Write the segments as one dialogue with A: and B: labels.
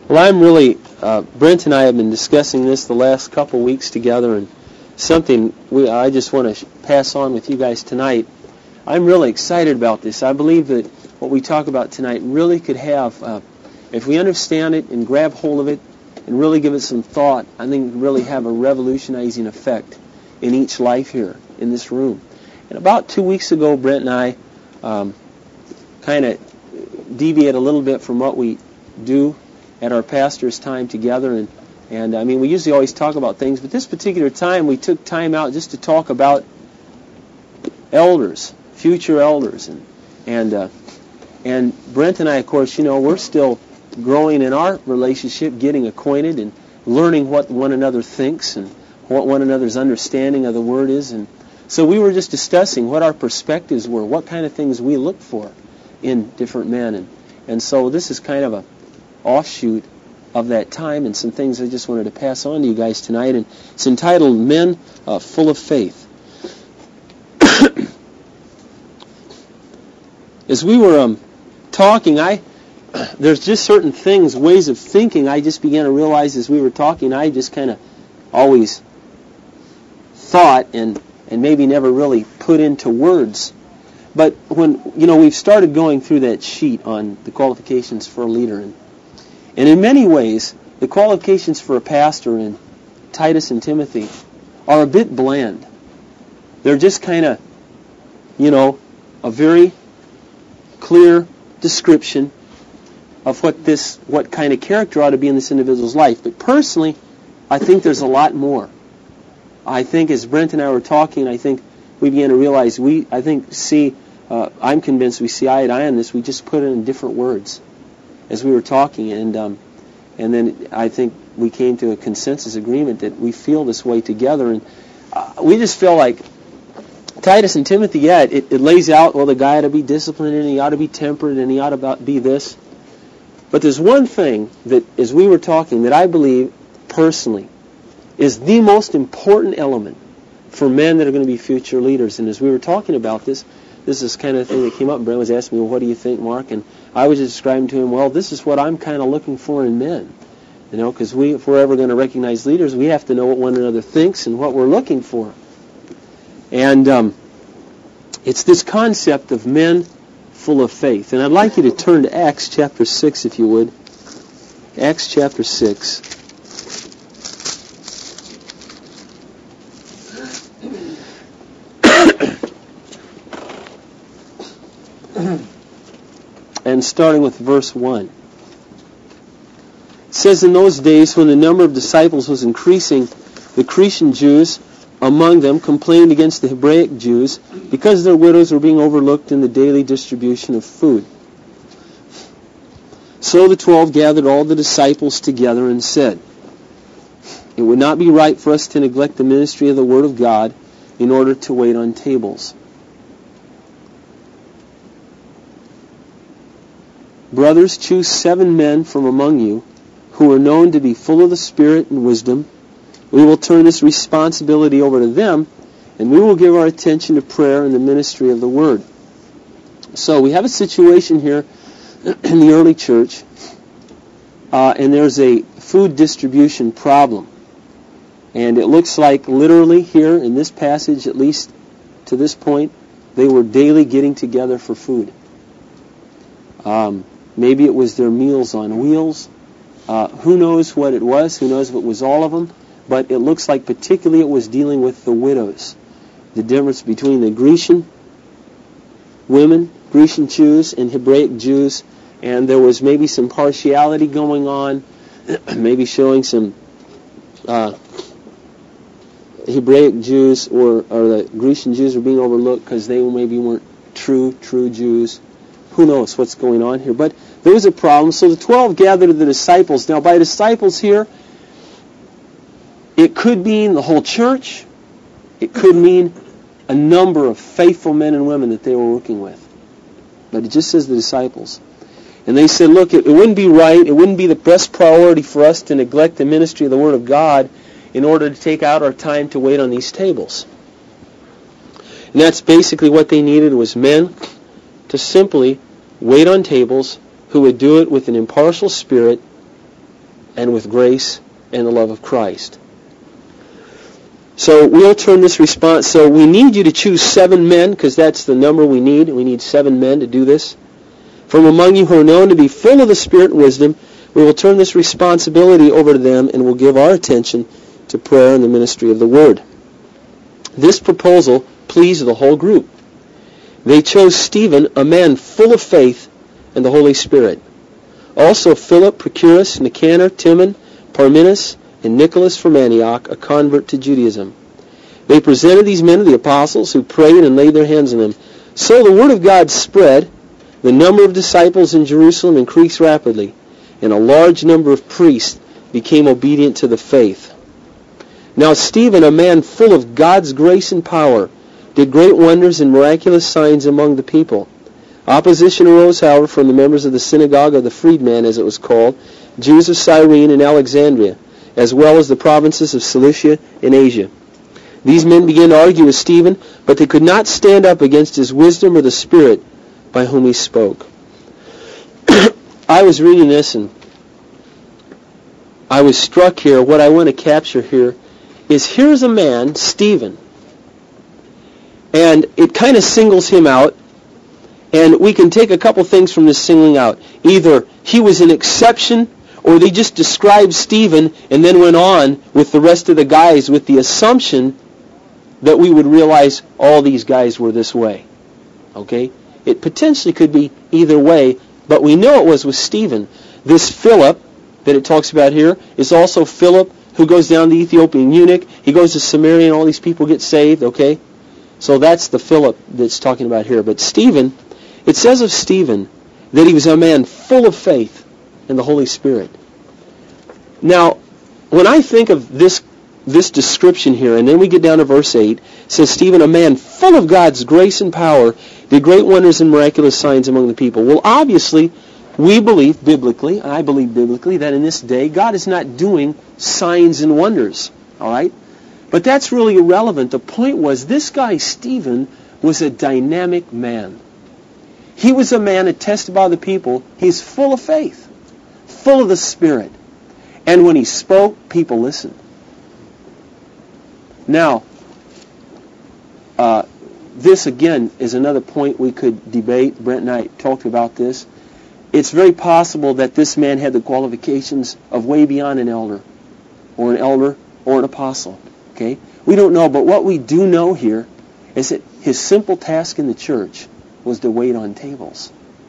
A: Well, I'm really, Brent and I have been discussing this the last couple weeks together, and something I just want to pass on with you guys tonight. I'm really excited about this. I believe that what we talk about tonight really could have, if we understand it and grab hold of it and really give it some thought, I think it could really have a revolutionizing effect in each life here in this room. And about 2 weeks ago, Brent and I kind of deviate a little bit from what we do at our pastor's time together, and I mean, we usually always talk about things, but this particular time we took time out just to talk about elders, future elders, and Brent and I, of course, we're still growing in our relationship, getting acquainted and learning what one another thinks and what one another's understanding of the Word is, and so we were just discussing what our perspectives were, what kind of things we look for in different men, and so this is kind of a offshoot of that time and some things I just wanted to pass on to you guys tonight, and it's entitled Men Full of Faith. As we were talking, there's just certain things, ways of thinking I just began to realize as we were talking. I just kind of always thought and maybe never really put into words. But when, we've started going through that sheet on the qualifications for a leader, and in many ways, the qualifications for a pastor in Titus and Timothy are a bit bland. They're just kind of, a very clear description of what kind of character ought to be in this individual's life. But personally, I think there's a lot more. I think as Brent and I were talking, I think we began to realize I'm convinced we see eye to eye on this. We just put it in different words as we were talking, and then I think we came to a consensus agreement that we feel this way together, and we just feel like Titus and Timothy, it lays out, well, the guy ought to be disciplined, and he ought to be temperate, and he ought to be this. But there's one thing that, as we were talking, that I believe personally is the most important element for men that are going to be future leaders. And as we were talking about this is kind of the thing that came up. Brent was asking me, well, what do you think, Mark? And I was just describing to him, well, this is what I'm kind of looking for in men. Because if we're ever going to recognize leaders, we have to know what one another thinks and what we're looking for. And it's this concept of men full of faith. And I'd like you to turn to Acts chapter 6, if you would. Acts chapter 6. And starting with verse 1. It says, in those days when the number of disciples was increasing, the Cretan Jews among them complained against the Hebraic Jews because their widows were being overlooked in the daily distribution of food. So the 12 gathered all the disciples together and said, it would not be right for us to neglect the ministry of the Word of God in order to wait on tables. Brothers, choose 7 men from among you who are known to be full of the Spirit and wisdom. We will turn this responsibility over to them, and we will give our attention to prayer and the ministry of the Word. So we have a situation here in the early church, and there's a food distribution problem. And it looks like literally here in this passage, at least to this point, they were daily getting together for food. Maybe it was their meals on wheels. Who knows what it was? Who knows if it was all of them? But it looks like particularly it was dealing with the widows. The difference between the Grecian women, Grecian Jews, and Hebraic Jews. And there was maybe some partiality going on, maybe showing some Hebraic Jews or the Grecian Jews were being overlooked because they maybe weren't true Jews. Who knows what's going on here? But there was a problem. So the 12 gathered the disciples. Now, by disciples here, it could mean the whole church. It could mean a number of faithful men and women that they were working with. But it just says the disciples. And they said, look, it wouldn't be right, it wouldn't be the best priority for us to neglect the ministry of the Word of God in order to take out our time to wait on these tables. And that's basically what they needed, was men to simply wait on tables who would do it with an impartial spirit and with grace and the love of Christ. So we'll turn this response. So we need you to choose 7 men, because that's the number we need. We need 7 men to do this. From among you who are known to be full of the Spirit and wisdom, we will turn this responsibility over to them, and will give our attention to prayer and the ministry of the Word. This proposal pleased the whole group. They chose Stephen, a man full of faith and the Holy Spirit. Also Philip, Prochorus, Nicanor, Timon, Parmenas, and Nicholas from Antioch, a convert to Judaism. They presented these men to the apostles, who prayed and laid their hands on them. So the word of God spread. The number of disciples in Jerusalem increased rapidly, and a large number of priests became obedient to the faith. Now Stephen, a man full of God's grace and power, did great wonders and miraculous signs among the people. Opposition arose, however, from the members of the synagogue of the freedman, as it was called, Jews of Cyrene and Alexandria, as well as the provinces of Cilicia and Asia. These men began to argue with Stephen, but they could not stand up against his wisdom or the Spirit by whom he spoke. I was reading this, and I was struck here. What I want to capture here is, here's a man, Stephen, and it kind of singles him out. And we can take a couple things from this singling out. Either he was an exception, or they just described Stephen and then went on with the rest of the guys with the assumption that we would realize all these guys were this way. Okay? It potentially could be either way, but we know it was with Stephen. This Philip that it talks about here is also Philip who goes down to the Ethiopian eunuch. He goes to Samaria and all these people get saved. Okay? So that's the Philip that's talking about here. But Stephen, it says of Stephen that he was a man full of faith and the Holy Spirit. Now, when I think of this description here, and then we get down to verse 8, it says, Stephen, a man full of God's grace and power, did great wonders and miraculous signs among the people. Well, obviously, we believe biblically, and I believe biblically, that in this day, God is not doing signs and wonders. All right? But that's really irrelevant. The point was, this guy, Stephen, was a dynamic man. He was a man attested by the people. He's full of faith, full of the Spirit. And when he spoke, people listened. Now, this again is another point we could debate. Brent and I talked about this. It's very possible that this man had the qualifications of way beyond an elder or an apostle. Okay? We don't know, but what we do know here is that his simple task in the church was to wait on tables.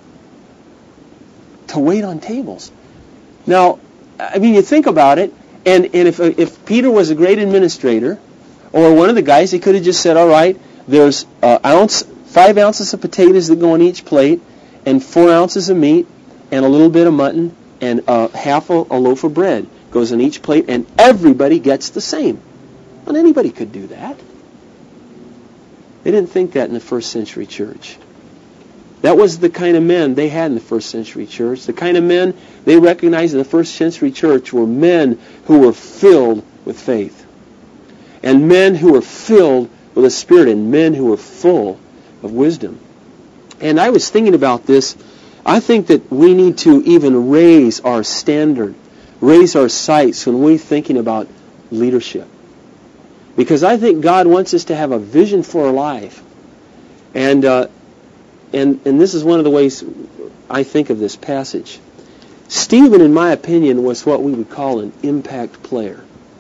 A: To wait on tables. Now, I mean, you think about it, and if Peter was a great administrator, or one of the guys, he could have just said, all right, there's 5 ounces of potatoes that go on each plate, and 4 ounces of meat, and a little bit of mutton, and half a loaf of bread goes on each plate, and everybody gets the same. Well, anybody could do that. They didn't think that in the first century church. That was the kind of men they had in the first century church. The kind of men they recognized in the first century church were men who were filled with faith. And men who were filled with the Spirit, and men who were full of wisdom. And I was thinking about this. I think that we need to even raise our standard, raise our sights when we're thinking about leadership. Because I think God wants us to have a vision for our life. And this is one of the ways I think of this passage. Stephen, in my opinion, was what we would call an impact player.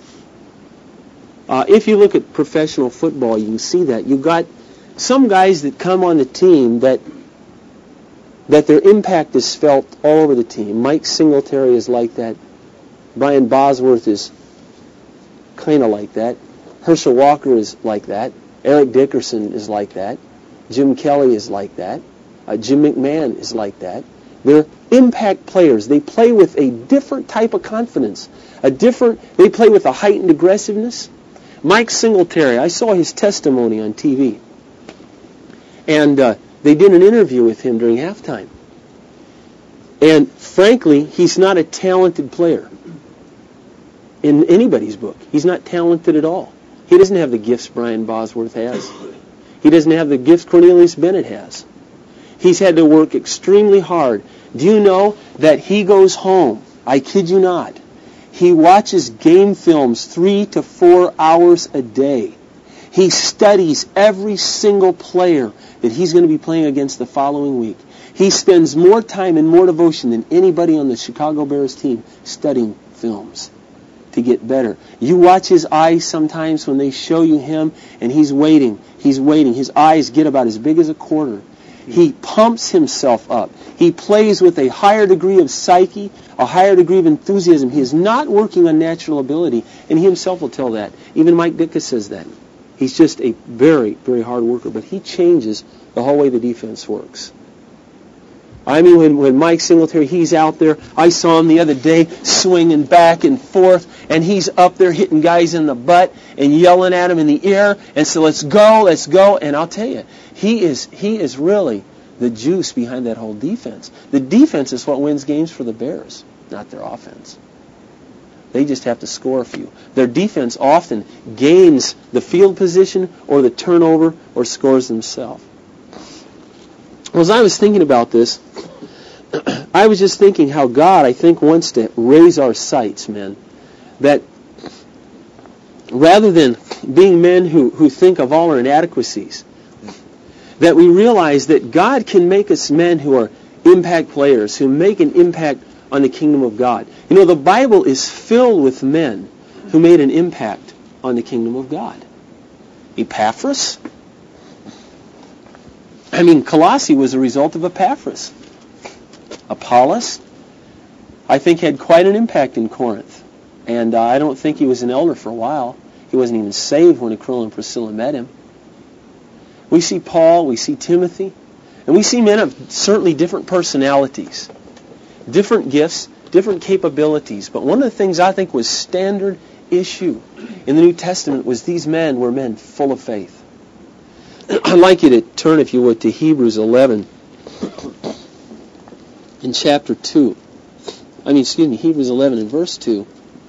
A: If you look at professional football, you can see that. You've got some guys that come on the team that their impact is felt all over the team. Mike Singletary is like that. Brian Bosworth is kind of like that. Herschel Walker is like that. Eric Dickerson is like that. Jim Kelly is like that. Jim McMahon is like that. They're impact players. They play with a different type of confidence. They play with a heightened aggressiveness. Mike Singletary, I saw his testimony on TV. And they did an interview with him during halftime. And frankly, he's not a talented player in anybody's book. He's not talented at all. He doesn't have the gifts Brian Bosworth has. He doesn't have the gifts Cornelius Bennett has. He's had to work extremely hard. Do you know that he goes home, I kid you not, He watches game films 3 to 4 hours a day. He studies every single player that he's going to be playing against the following week. He spends more time and more devotion than anybody on the Chicago Bears team studying films to get better. You watch his eyes sometimes when they show you him, and he's waiting. He's waiting. His eyes get about as big as a quarter. He pumps himself up. He plays with a higher degree of psyche, a higher degree of enthusiasm. He is not working on natural ability, and he himself will tell that. Even Mike Ditka says that. He's just a very, very hard worker, but he changes the whole way the defense works. I mean, when Mike Singletary, he's out there, I saw him the other day swinging back and forth, and he's up there hitting guys in the butt and yelling at them in the air, and so let's go, and I'll tell you, he is really the juice behind that whole defense. The defense is what wins games for the Bears, not their offense. They just have to score a few. Their defense often gains the field position or the turnover or scores themselves. Well, as I was thinking about this, I was just thinking how God, I think, wants to raise our sights, men. That rather than being men who think of all our inadequacies, that we realize that God can make us men who are impact players, who make an impact on the kingdom of God. You know, the Bible is filled with men who made an impact on the kingdom of God. Epaphras. I mean, Colossae was a result of Epaphras. Apollos, I think, had quite an impact in Corinth. And I don't think he was an elder for a while. He wasn't even saved when Aquila and Priscilla met him. We see Paul, we see Timothy, and we see men of certainly different personalities, different gifts, different capabilities. But one of the things I think was standard issue in the New Testament was these men were men full of faith. I'd like you to turn, if you would, to Hebrews 11 in chapter 2. Hebrews 11 in verse 2.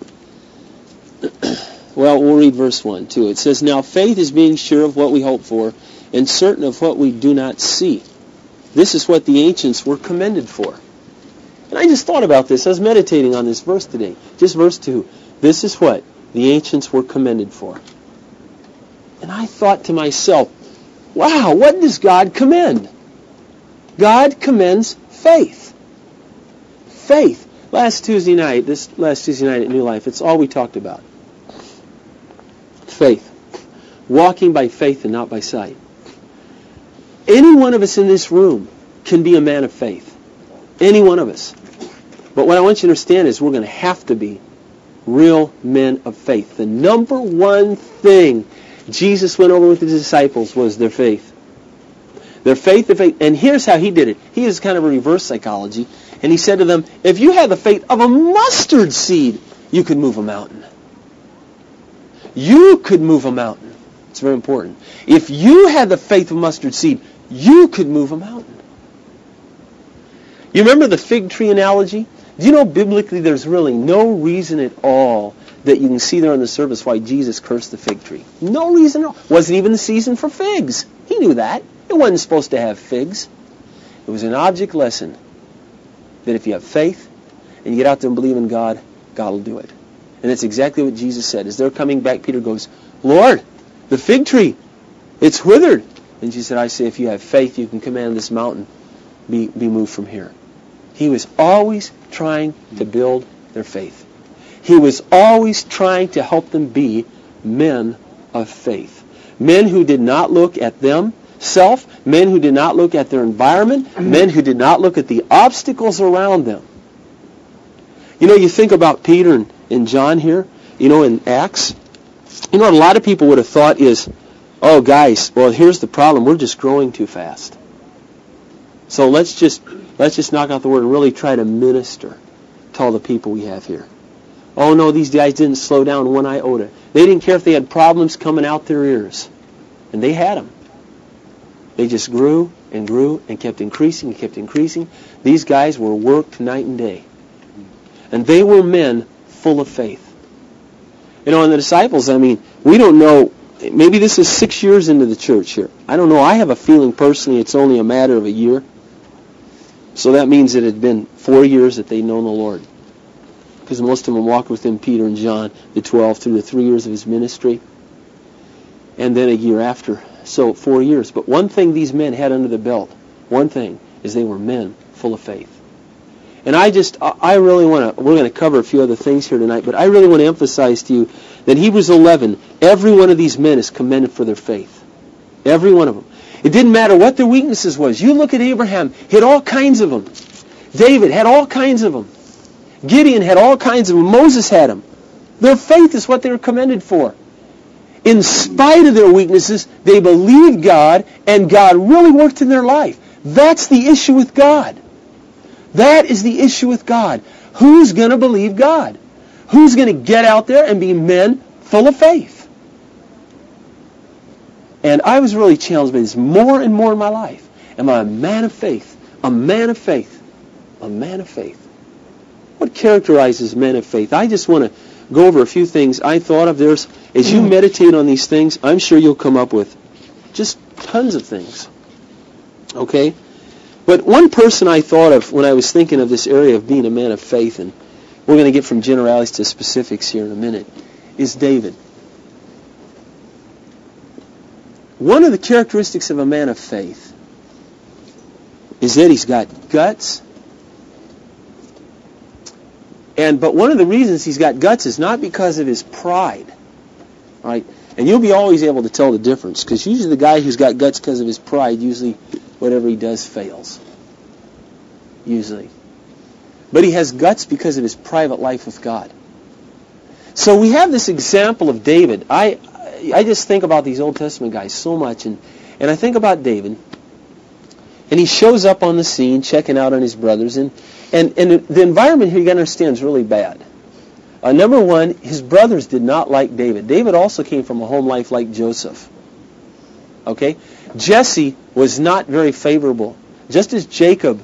A: Well, we'll read verse 1 too. It says, "Now faith is being sure of what we hope for, and certain of what we do not see. This is what the ancients were commended for." And I just thought about this. I was meditating on this verse today. Just verse 2. This is what the ancients were commended for. And I thought to myself, wow, what does God commend? God commends faith. Faith. Last Tuesday night at New Life, it's all we talked about. Faith. Walking by faith and not by sight. Any one of us in this room can be a man of faith. Any one of us. But what I want you to understand is we're going to have to be real men of faith. The number one thing Jesus went over with his disciples was their faith. Their faith, and here's how he did it. He is kind of a reverse psychology. And he said to them, if you had the faith of a mustard seed, you could move a mountain. You could move a mountain. It's very important. If you had the faith of a mustard seed, you could move a mountain. You remember the fig tree analogy? Do you know biblically there's really no reason at all that you can see there on the surface why Jesus cursed the fig tree? No reason at all. Wasn't even the season for figs. He knew that. It wasn't supposed to have figs. It was an object lesson that if you have faith and you get out there and believe in God, God will do it. And that's exactly what Jesus said. As they're coming back, Peter goes, Lord, the fig tree, it's withered. And Jesus said, I say, if you have faith, you can command this mountain be moved from here. He was always trying to build their faith. He was always trying to help them be men of faith. Men who did not look at themselves, men who did not look at their environment, men who did not look at the obstacles around them. You know, you think about Peter and John here, you know, in Acts. You know what a lot of people would have thought is, oh, guys, well, here's the problem. We're just growing too fast. So let's just knock out the word and really try to minister to all the people we have here. Oh, no, these guys didn't slow down one iota. They didn't care if they had problems coming out their ears. And they had them. They just grew and grew and kept increasing and kept increasing. These guys were worked night and day. And they were men full of faith. You know, and the disciples, I mean, we don't know, maybe this is 6 years into the church here. I don't know. I have a feeling personally it's only a matter of a year. So that means it had been 4 years that they'd known the Lord. because most of them walked with him, Peter and John, the 12, through the 3 years of his ministry, and then a year after. So 4 years. But one thing these men had under the belt, one thing, is they were men full of faith. And I really want to, we're going to cover a few other things here tonight, but I really want to emphasize to you that Hebrews 11, every one of these men is commended for their faith. Every one of them. It didn't matter what their weaknesses was. You look at Abraham, he had all kinds of them. David had all kinds of them. Gideon had all kinds of them. Moses had them. Their faith is what they were commended for. In spite of their weaknesses, they believed God, and God really worked in their life. That's the issue with God. That is the issue with God. Who's going to believe God? Who's going to get out there and be men full of faith? And I was really challenged by this more and more in my life. Am I a man of faith? A man of faith. A man of faith. What characterizes men of faith? I just want to go over a few things I thought of. As you meditate on these things, I'm sure you'll come up with just tons of things. Okay? But one person I thought of when I was thinking of this area of being a man of faith, and we're going to get from generalities to specifics here in a minute, is David. One of the characteristics of a man of faith is that he's got guts. But one of the reasons he's got guts is not because of his pride. Right? And you'll be always able to tell the difference, because usually the guy who's got guts because of his pride, usually whatever he does fails. Usually. But he has guts because of his private life with God. So we have this example of David. I just think about these Old Testament guys so much, and I think about David, and he shows up on the scene, checking out on his brothers, and the environment here, you got to understand, is really bad. Number one, his brothers did not like David. David also came from a home life like Joseph. Okay? Jesse was not very favorable. Just as Jacob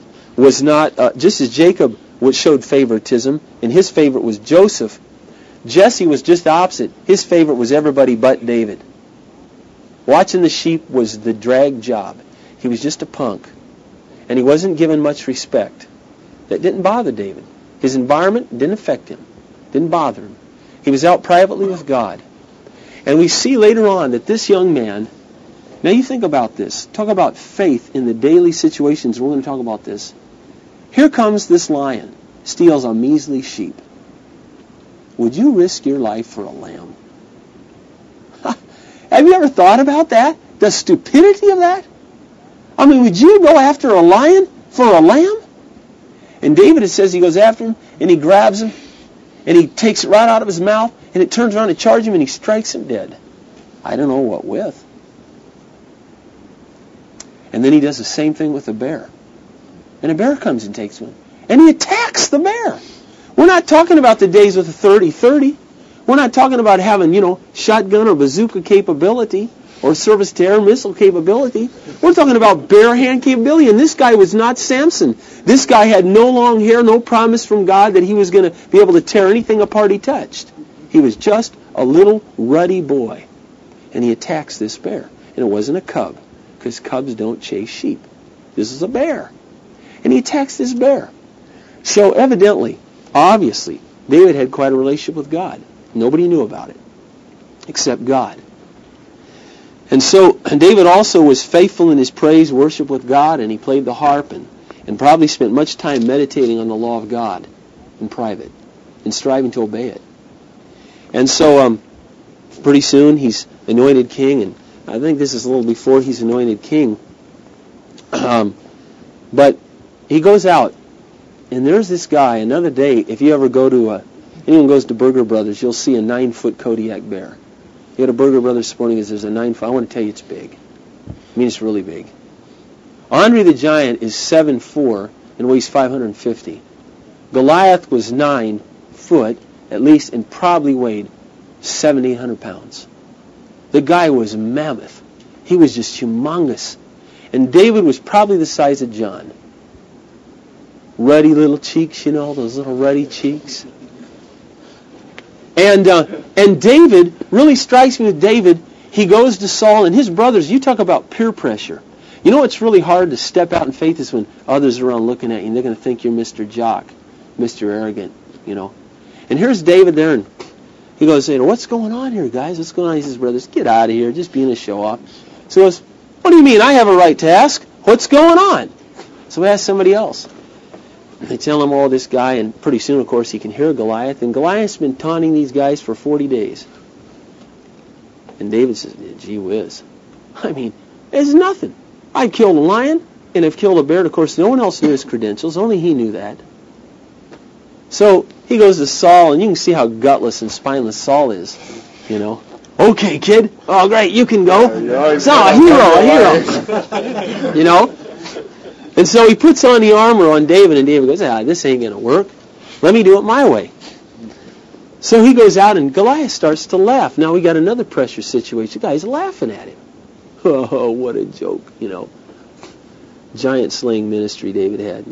A: showed favoritism, and his favorite was Joseph, Jesse was just the opposite. His favorite was everybody but David. Watching the sheep was the drag job. He was just a punk. And he wasn't given much respect. That didn't bother David. His environment didn't affect him. Didn't bother him. He was out privately with God. And we see later on that this young man, now you think about this. Talk about faith in the daily situations. We're going to talk about this. Here comes this lion. Steals a measly sheep. Would you risk your life for a lamb? Have you ever thought about that? The stupidity of that? I mean, would you go after a lion for a lamb? And David, it says he goes after him, and he grabs him, and he takes it right out of his mouth, and it turns around to charge him, and he strikes him dead. I don't know what with. And then he does the same thing with a bear. And a bear comes and takes him. And he attacks the bear. We're not talking about the days with the 30-30. We're not talking about having, shotgun or bazooka capability or surface-to-air missile capability. We're talking about bare hand capability. And this guy was not Samson. This guy had no long hair, no promise from God that he was going to be able to tear anything apart he touched. He was just a little ruddy boy. And he attacks this bear. And it wasn't a cub, because cubs don't chase sheep. This is a bear. And he attacks this bear. So evidently, obviously, David had quite a relationship with God. Nobody knew about it, except God. And so David also was faithful in his praise, worship with God, and he played the harp and probably spent much time meditating on the law of God in private and striving to obey it. And so pretty soon he's anointed king, and I think this is a little before he's anointed king. But he goes out, and there's this guy. Another day, if you ever go to anyone goes to Burger Brothers, you'll see a 9-foot Kodiak bear. You go to Burger Brothers this morning, there's a 9-foot. I want to tell you it's big. I mean, it's really big. Andre the Giant is 7'4" and weighs 550. Goliath was 9 foot, at least, and probably weighed 700-800 pounds. The guy was mammoth. He was just humongous. And David was probably the size of John. Ruddy little cheeks, those little ruddy cheeks. And David, really strikes me with David, he goes to Saul and his brothers. You talk about peer pressure. You know what's really hard to step out in faith is when others are around looking at you and they're going to think you're Mr. Jock, Mr. Arrogant, And here's David there, and he goes, what's going on here, guys? What's going on? He says, brothers, get out of here, just being a show-off. So he goes, what do you mean? I have a right to ask. What's going on? So we ask somebody else. They tell him, this guy, and pretty soon, of course, he can hear Goliath, and Goliath's been taunting these guys for 40 days. And David says, gee whiz. I mean, it's nothing. I killed a lion, and I've killed a bear. Of course, no one else knew his credentials. Only he knew that. So he goes to Saul, and you can see how gutless and spineless Saul is, Okay, kid. Oh, great, you can go. Saul, a hero. And so he puts on the armor on David, and David goes, this ain't going to work. Let me do it my way. So he goes out, and Goliath starts to laugh. Now we got another pressure situation. The guy's laughing at him. Oh, what a joke, Giant slaying ministry David had,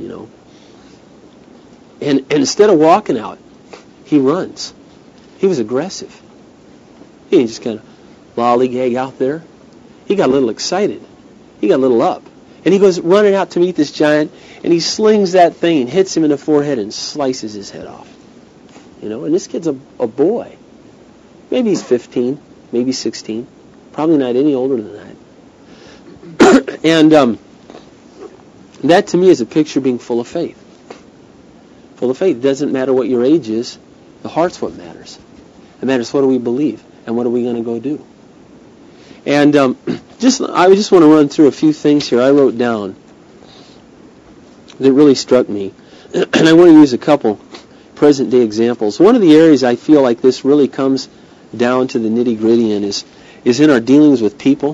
A: And instead of walking out, he runs. He was aggressive. He didn't just kind of lollygag out there. He got a little excited. He got a little up. And he goes running out to meet this giant, and he slings that thing and hits him in the forehead and slices his head off. And this kid's a boy. Maybe he's 15, maybe 16. Probably not any older than that. And that to me is a picture of being full of faith. Full of faith. It doesn't matter what your age is. The heart's what matters. It matters what do we believe and what are we going to go do. And I just want to run through a few things here I wrote down that really struck me. And I want to use a couple present-day examples. One of the areas I feel like this really comes down to the nitty-gritty in is in our dealings with people.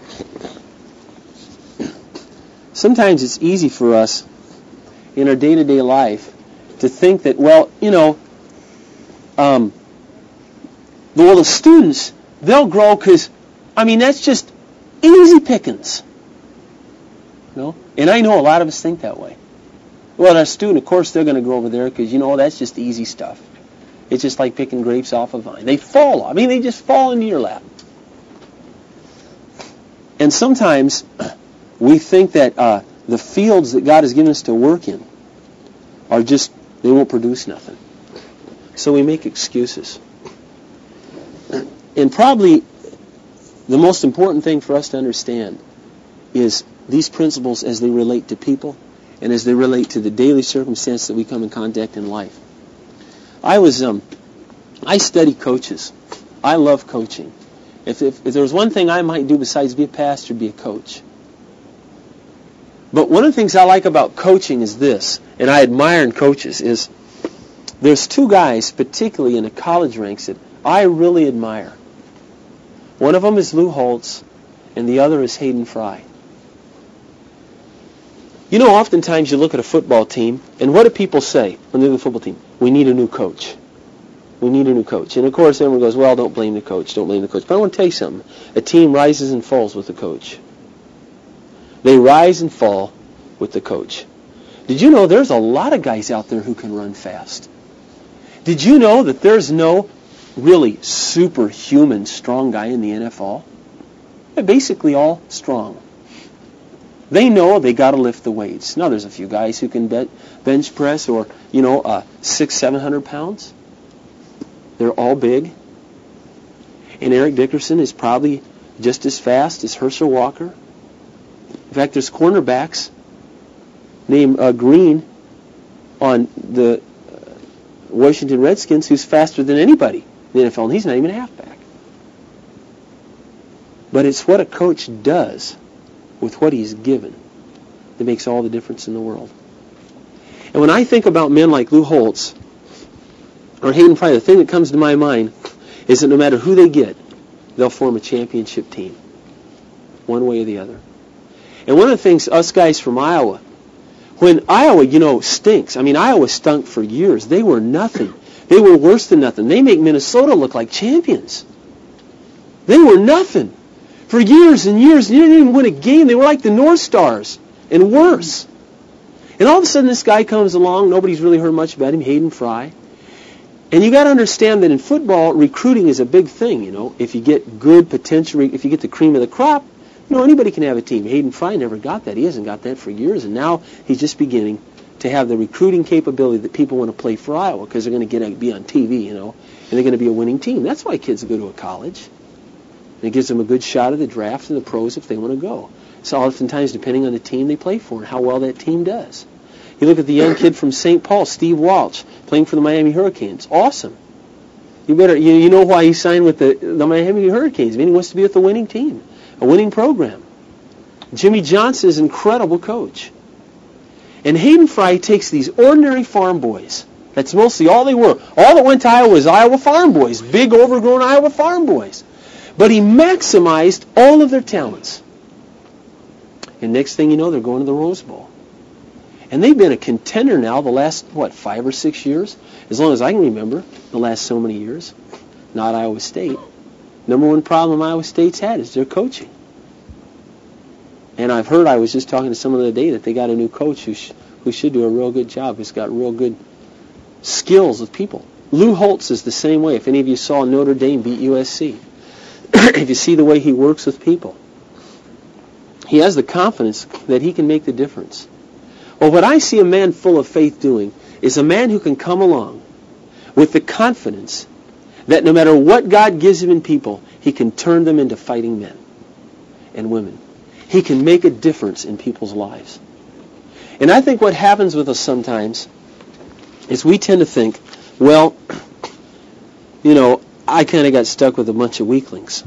A: Sometimes it's easy for us in our day-to-day life to think that, the students, they'll grow because, that's just easy pickings. And I know a lot of us think that way. Well, our student, of course, they're going to go over there because, that's just easy stuff. It's just like picking grapes off a vine. They fall off. They just fall into your lap. And sometimes we think that the fields that God has given us to work in are just, they won't produce nothing. So we make excuses. And probably the most important thing for us to understand is these principles as they relate to people and as they relate to the daily circumstance that we come in contact in life. I study coaches. I love coaching. If there was one thing I might do besides be a pastor, be a coach. But one of the things I like about coaching is this, and I admire in coaches, is there's two guys, particularly in the college ranks, that I really admire. One of them is Lou Holtz, and the other is Hayden Fry. Oftentimes you look at a football team, and what do people say when they're the football team? We need a new coach. We need a new coach. And of course everyone goes, well, don't blame the coach, don't blame the coach. But I want to tell you something. A team rises and falls with the coach. They rise and fall with the coach. Did you know there's a lot of guys out there who can run fast? Did you know that there's no really superhuman strong guy in the NFL? They're basically all strong. They know they got to lift the weights. Now there's a few guys who can bench press or 600-700 pounds. They're all big. And Eric Dickerson is probably just as fast as Herschel Walker. In fact, there's cornerbacks named Green on the Washington Redskins who's faster than anybody in the NFL, and he's not even a halfback. But it's what a coach does with what he's given that makes all the difference in the world. And when I think about men like Lou Holtz or Hayden Fry, the thing that comes to my mind is that no matter who they get, they'll form a championship team, one way or the other. And one of the things, us guys from Iowa, when Iowa, stinks. Iowa stunk for years. They were nothing. They were worse than nothing. They make Minnesota look like champions. They were nothing. For years and years, they didn't even win a game. They were like the North Stars, and worse. And all of a sudden, this guy comes along. Nobody's really heard much about him, Hayden Fry. And you got to understand that in football, recruiting is a big thing. If you get good potential, if you get the cream of the crop, anybody can have a team. Hayden Fry never got that. He hasn't got that for years, and now he's just beginning to have the recruiting capability that people want to play for Iowa because they're going to be on TV, and they're going to be a winning team. That's why kids go to a college. And it gives them a good shot at the draft and the pros if they want to go. So oftentimes, depending on the team they play for and how well that team does. You look at the young kid from St. Paul, Steve Walsh, playing for the Miami Hurricanes. Awesome. You know why he signed with the Miami Hurricanes. I mean, he wants to be with the winning team, a winning program. Jimmy Johnson is an incredible coach. And Hayden Fry takes these ordinary farm boys. That's mostly all they were. All that went to Iowa was Iowa farm boys, big overgrown Iowa farm boys. But he maximized all of their talents. And next thing you know, they're going to the Rose Bowl. And they've been a contender now the last, 5 or 6 years? As long as I can remember, the last so many years. Not Iowa State. Number one problem Iowa State's had is their coaching. And I was just talking to someone the other day that they got a new coach who should do a real good job, who's got real good skills with people. Lou Holtz is the same way. If any of you saw Notre Dame beat USC, if you see the way he works with people, he has the confidence that he can make the difference. Well, what I see a man full of faith doing is a man who can come along with the confidence that no matter what God gives him in people, he can turn them into fighting men and women. He can make a difference in people's lives. And I think what happens with us sometimes is we tend to think, well, I kind of got stuck with a bunch of weaklings.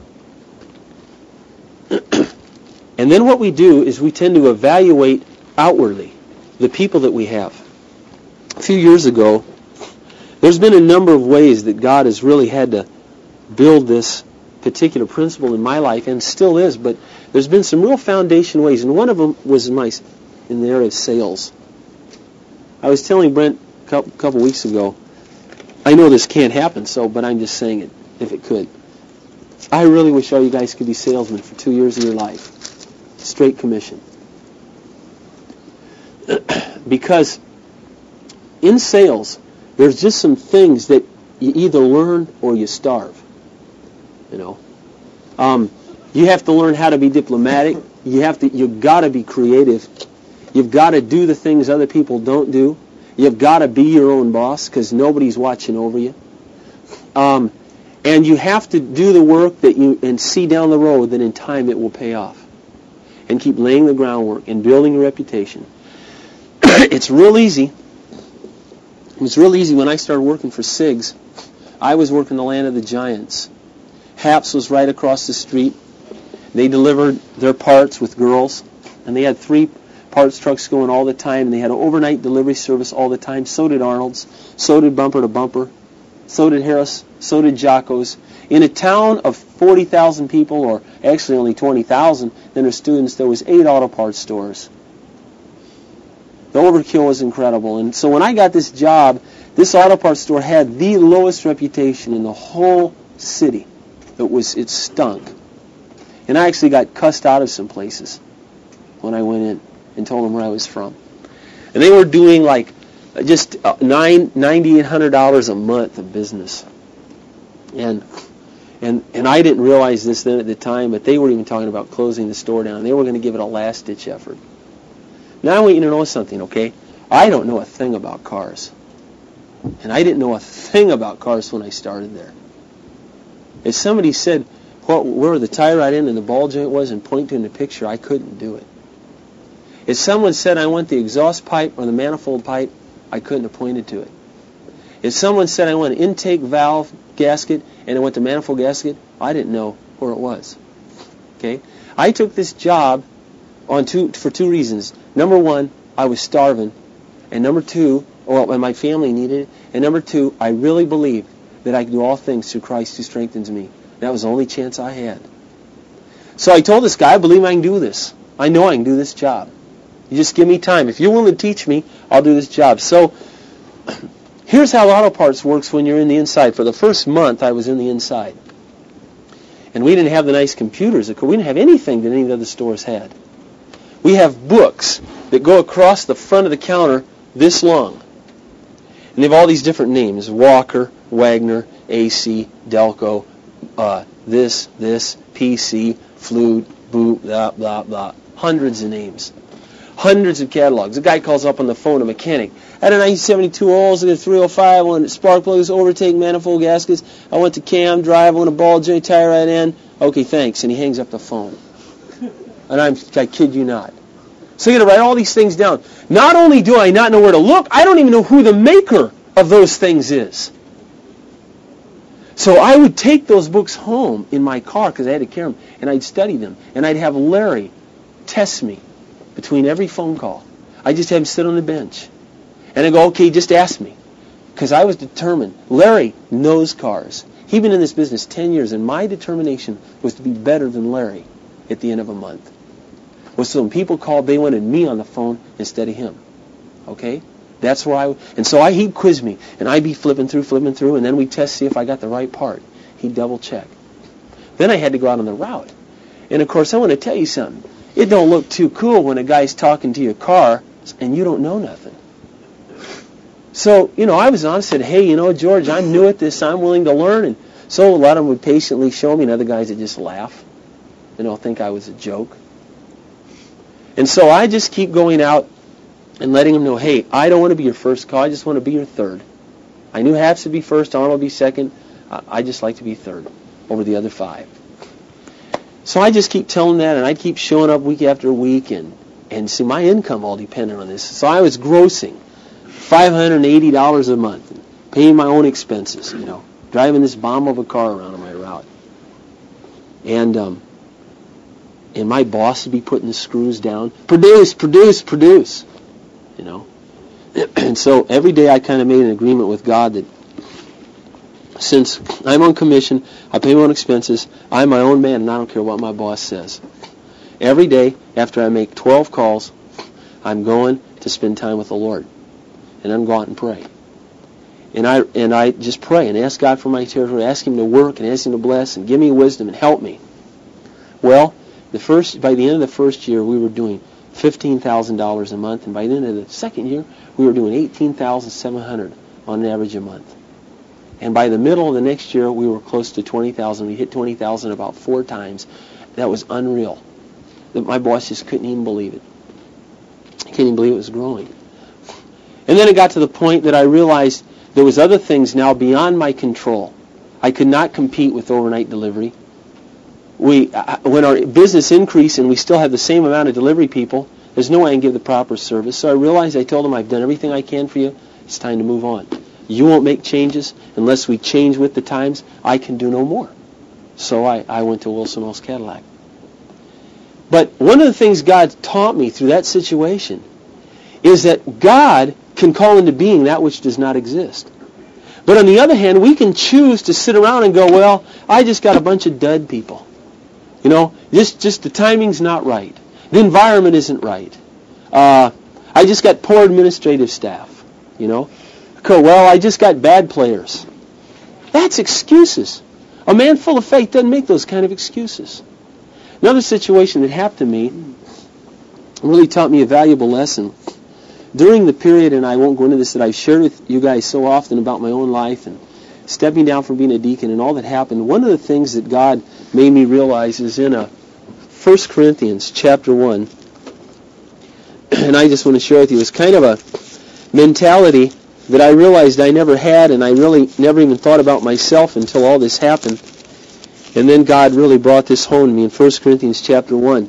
A: And then what we do is we tend to evaluate outwardly the people that we have. A few years ago, there's been a number of ways that God has really had to build this particular principle in my life, and still is, but there's been some real foundation ways, and one of them was in the area of sales. I was telling Brent a couple weeks ago, I know this can't happen, but I'm just saying it, if it could. I really wish all you guys could be salesmen for 2 years of your life. Straight commission. Because in sales, there's just some things that you either learn or you starve. You have to learn how to be diplomatic. You've got to be creative. You've got to do the things other people don't do. You've got to be your own boss because nobody's watching over you. And you have to do the work and see down the road that in time it will pay off. And keep laying the groundwork and building a reputation. It's real easy. It was real easy when I started working for SIGS. I was working the land of the giants. Haps was right across the street. They delivered their parts with girls, and they had 3 parts trucks going all the time, and they had an overnight delivery service all the time. So did Arnold's. So did Bumper to Bumper. So did Harris. So did Jocko's. In a town of 40,000 people, or actually only 20,000, then there's students, there was 8 auto parts stores. The overkill was incredible. And so when I got this job, this auto parts store had the lowest reputation in the whole city. It stunk. And I actually got cussed out of some places when I went in and told them where I was from. And they were doing just $9,800 a month of business. And I didn't realize this then at the time, but they were even talking about closing the store down. They were going to give it a last-ditch effort. Now I want you to know something, okay? I don't know a thing about cars. And I didn't know a thing about cars when I started there. If somebody said where the tie rod end and the ball joint was and point to in the picture, I couldn't do it. If someone said I want the exhaust pipe or the manifold pipe, I couldn't have pointed to it. If someone said I want an intake valve gasket and I want the manifold gasket, I didn't know where it was. Okay? I took this job for 2 reasons. Number 1, I was starving. And number 2, and my family needed it. And number 2, I really believed that I could do all things through Christ who strengthens me. That was the only chance I had. So I told this guy, I believe I can do this. I know I can do this job. You just give me time. If you're willing to teach me, I'll do this job. So here's how auto parts works when you're in the inside. For the first month, I was in the inside. And we didn't have the nice computers. We didn't have anything that any of the other stores had. We have books that go across the front of the counter this long. And they have all these different names. Walker, Wagner, AC, Delco, this, PC, Flute, Boot, blah, blah, blah. Hundreds of names. hundreds of catalogs. A guy calls up on the phone, a mechanic. I had a 1972 Olds, I got a 305, I wanted spark plugs, overtake, manifold gaskets. I went to cam, drive, I want a ball joint, tire right end. Okay, thanks. And he hangs up the phone. And I kid you not. So you got to write all these things down. Not only do I not know where to look, I don't even know who the maker of those things is. So I would take those books home in my car because I had to carry them, and I'd study them. And I'd have Larry test me between every phone call. I'd just have him sit on the bench. And I'd go, okay, just ask me. Because I was determined. Larry knows cars. He'd been in this business 10 years, and my determination was to be better than Larry at the end of a month. Well, so when people called, they wanted me on the phone instead of him. Okay? That's where he'd quiz me, and I'd be flipping through, and then we'd test, see if I got the right part. He'd double check. Then I had to go out on the route. And of course, I want to tell you something. It don't look too cool when a guy's talking to your car, and you don't know nothing. So, I was honest and said, hey, George, I'm new at this, I'm willing to learn. And so a lot of them would patiently show me, and other guys would just laugh. Think I was a joke. And so I just keep going out and letting them know, hey, I don't want to be your first call, I just want to be your third. I knew Haps would be first, Arnold would be second. I just like to be third over the other 5. So I just keep telling that, and I'd keep showing up week after week, and see, my income all depended on this. So I was grossing $580 a month, paying my own expenses, driving this bomb of a car around on my route. And my boss would be putting the screws down. Produce. And so every day I kind of made an agreement with God that since I'm on commission, I pay my own expenses, I'm my own man, and I don't care what my boss says. Every day after I make 12 calls, I'm going to spend time with the Lord. And I'm going out and pray. And I just pray and ask God for my territory, ask Him to work and ask Him to bless and give me wisdom and help me. Well, by the end of the first year, we were doing $15,000 a month, and by the end of the second year, we were doing $18,700 on an average a month. And by the middle of the next year, we were close to $20,000. We hit $20,000 about 4 times. That was unreal. My boss just couldn't even believe it. He couldn't even believe it was growing. And then it got to the point that I realized there was other things now beyond my control. I could not compete with overnight delivery. When our business increased and we still have the same amount of delivery people, there's no way I can give the proper service. So I realized, I told them, I've done everything I can for you. It's time to move on. You won't make changes unless we change with the times. I can do no more. So I went to Wilson Wells Cadillac. But one of the things God taught me through that situation is that God can call into being that which does not exist. But on the other hand, we can choose to sit around and go, well, I just got a bunch of dud people. Just the timing's not right. The environment isn't right. I just got poor administrative staff. Well, I just got bad players. That's excuses. A man full of faith doesn't make those kind of excuses. Another situation that happened to me really taught me a valuable lesson. During the period, and I won't go into this, that I've shared with you guys so often about my own life and stepping down from being a deacon and all that happened, one of the things that God made me realize is in 1 Corinthians chapter 1. And I just want to share with you, it's kind of a mentality that I realized I never had, and I really never even thought about myself until all this happened. And then God really brought this home to me in 1 Corinthians chapter 1.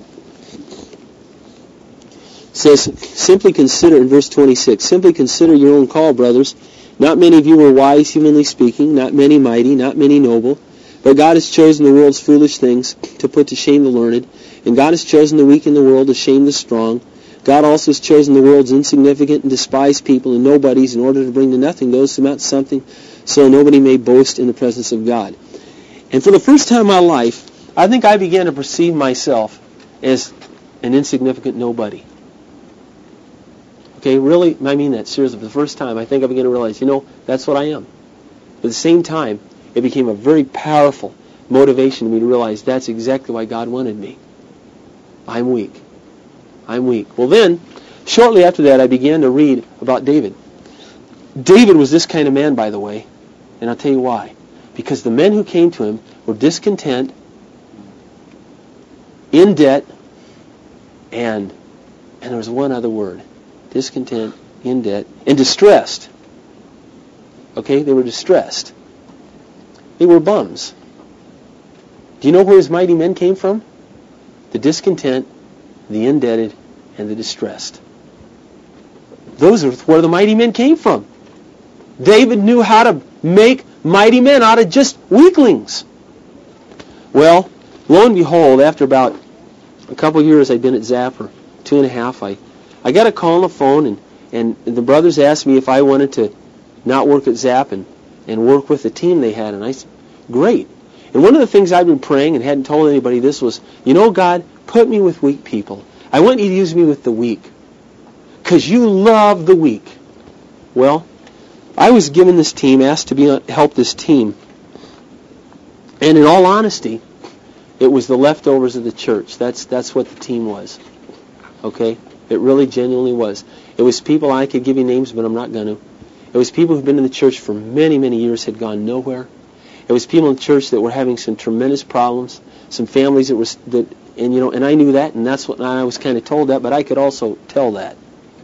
A: It says, simply consider, in verse 26, simply consider your own call, brothers. Not many of you were wise, humanly speaking, not many mighty, not many noble. But God has chosen the world's foolish things to put to shame the learned. And God has chosen the weak in the world to shame the strong. God also has chosen the world's insignificant and despised people and nobodies in order to bring to nothing those who amount to something, so nobody may boast in the presence of God. And for the first time in my life, I think I began to perceive myself as an insignificant nobody. Okay, really, I mean that seriously. For the first time, I think I began to realize, that's what I am. But at the same time, it became a very powerful motivation to me to realize that's exactly why God wanted me. I'm weak. Well then, shortly after that, I began to read about David. David was this kind of man, by the way, and I'll tell you why. Because the men who came to him were discontent, in debt, and And there was one other word. Discontent, in debt, and distressed. Okay, they were distressed. They were bums. Do you know where his mighty men came from? The discontent, the indebted, and the distressed. Those are where the mighty men came from. David knew how to make mighty men out of just weaklings. Well, lo and behold, after about a couple of years I'd been at Zap, or 2.5, I got a call on the phone, and the brothers asked me if I wanted to not work at Zap and work with the team they had. And I said, great. And one of the things I've been praying and hadn't told anybody this was, God, put me with weak people. I want you to use me with the weak. Because you love the weak. Well, I was given this team, asked to help this team. And in all honesty, it was the leftovers of the church. That's what the team was. Okay? It really genuinely was. It was people, I could give you names, but I'm not going to. It was people who've been in the church for many, many years, had gone nowhere. It was people in the church that were having some tremendous problems, some families and I knew that, and that's what I was kind of told that, but I could also tell that,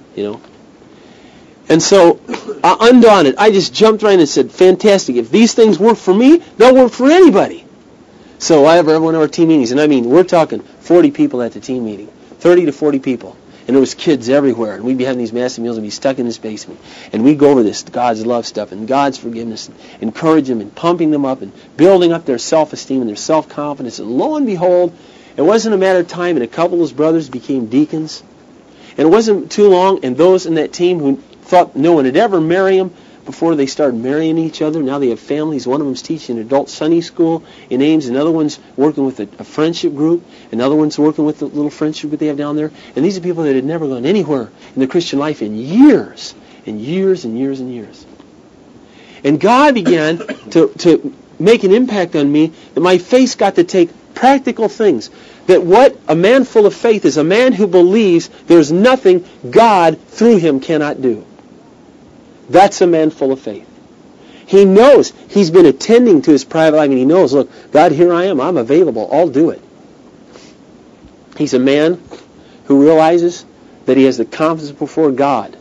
A: And so, undaunted, I just jumped right in and said, fantastic, if these things work for me, they'll work for anybody. So I have one of our team meetings, and I mean, we're talking 40 people at the team meeting, 30 to 40 people. And there was kids everywhere, and we'd be having these massive meals and be stuck in this basement. And we'd go over this God's love stuff and God's forgiveness and encourage them and pumping them up and building up their self-esteem and their self-confidence. And lo and behold, it wasn't a matter of time, and a couple of those brothers became deacons. And it wasn't too long, and those in that team who thought no one would ever marry them before they started marrying each other. Now they have families. One of them's teaching adult Sunday school in Ames. Another one's working with a friendship group. Another one's working with the little friendship group they have down there. And these are people that had never gone anywhere in their Christian life in years and years and years and years. And God began to make an impact on me that my faith got to take practical things. That what a man full of faith is a man who believes there's nothing God through him cannot do. That's a man full of faith. He knows. He's been attending to his private life, and he knows, look, God, here I am. I'm available. I'll do it. He's a man who realizes that he has the confidence before God.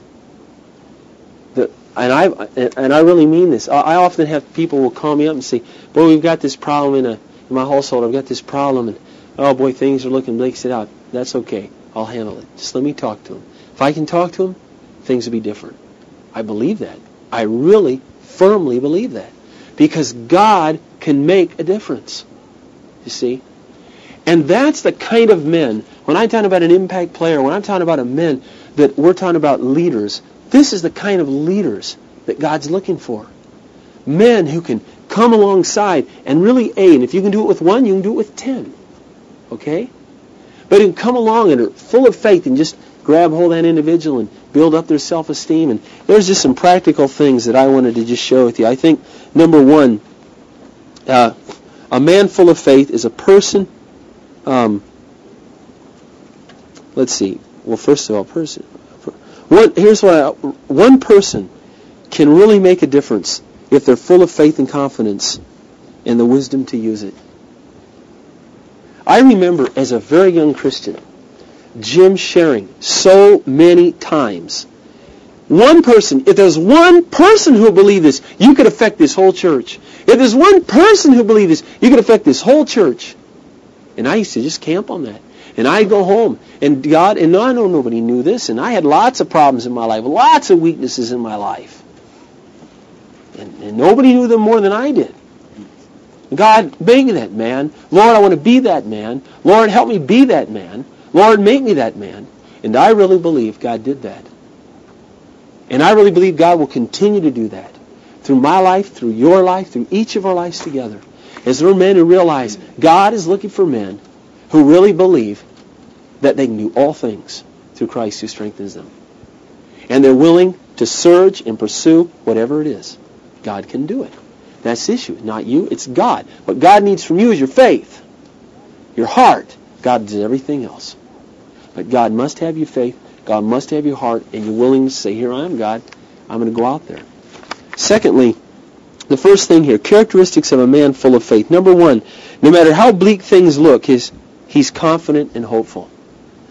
A: And I really mean this. I often have people will call me up and say, boy, we've got this problem in my household. I've got this problem, and oh boy, things are looking bleak. Sit out. That's okay. I'll handle it. Just let me talk to him. If I can talk to him, things will be different. I believe that. I really firmly believe that. Because God can make a difference. You see? And that's the kind of men, when I'm talking about an impact player, when I'm talking about a men that we're talking about leaders, this is the kind of leaders that God's looking for. Men who can come alongside and really aid. And if you can do it with one, you can do it with 10. Okay? But who come along and are full of faith and just grab hold of that individual and build up their self-esteem. And there's just some practical things that I wanted to just share with you. I think, number one, a man full of faith is a person, let's see. Well, first of all, one person can really make a difference if they're full of faith and confidence and the wisdom to use it. I remember as a very young Christian, Jim sharing so many times. One person, if there's one person who will believe this, you could affect this whole church. If there's one person who believes this, you could affect this whole church. And I used to just camp on that. And I'd go home, and I know nobody knew this, and I had lots of problems in my life, lots of weaknesses in my life. And nobody knew them more than I did. God, make me that man. Lord, I want to be that man. Lord, help me be that man. Lord, make me that man. And I really believe God did that. And I really believe God will continue to do that. Through my life, through your life, through each of our lives together. As there are men who realize God is looking for men who really believe that they can do all things through Christ who strengthens them. And they're willing to surge and pursue whatever it is. God can do it. That's the issue. Not you, it's God. What God needs from you is your faith, your heart. God does everything else. But God must have your faith, God must have your heart, and your willingness to say, here I am, God, I'm going to go out there. Secondly, the first thing here, characteristics of a man full of faith. Number one, no matter how bleak things look, he's confident and hopeful.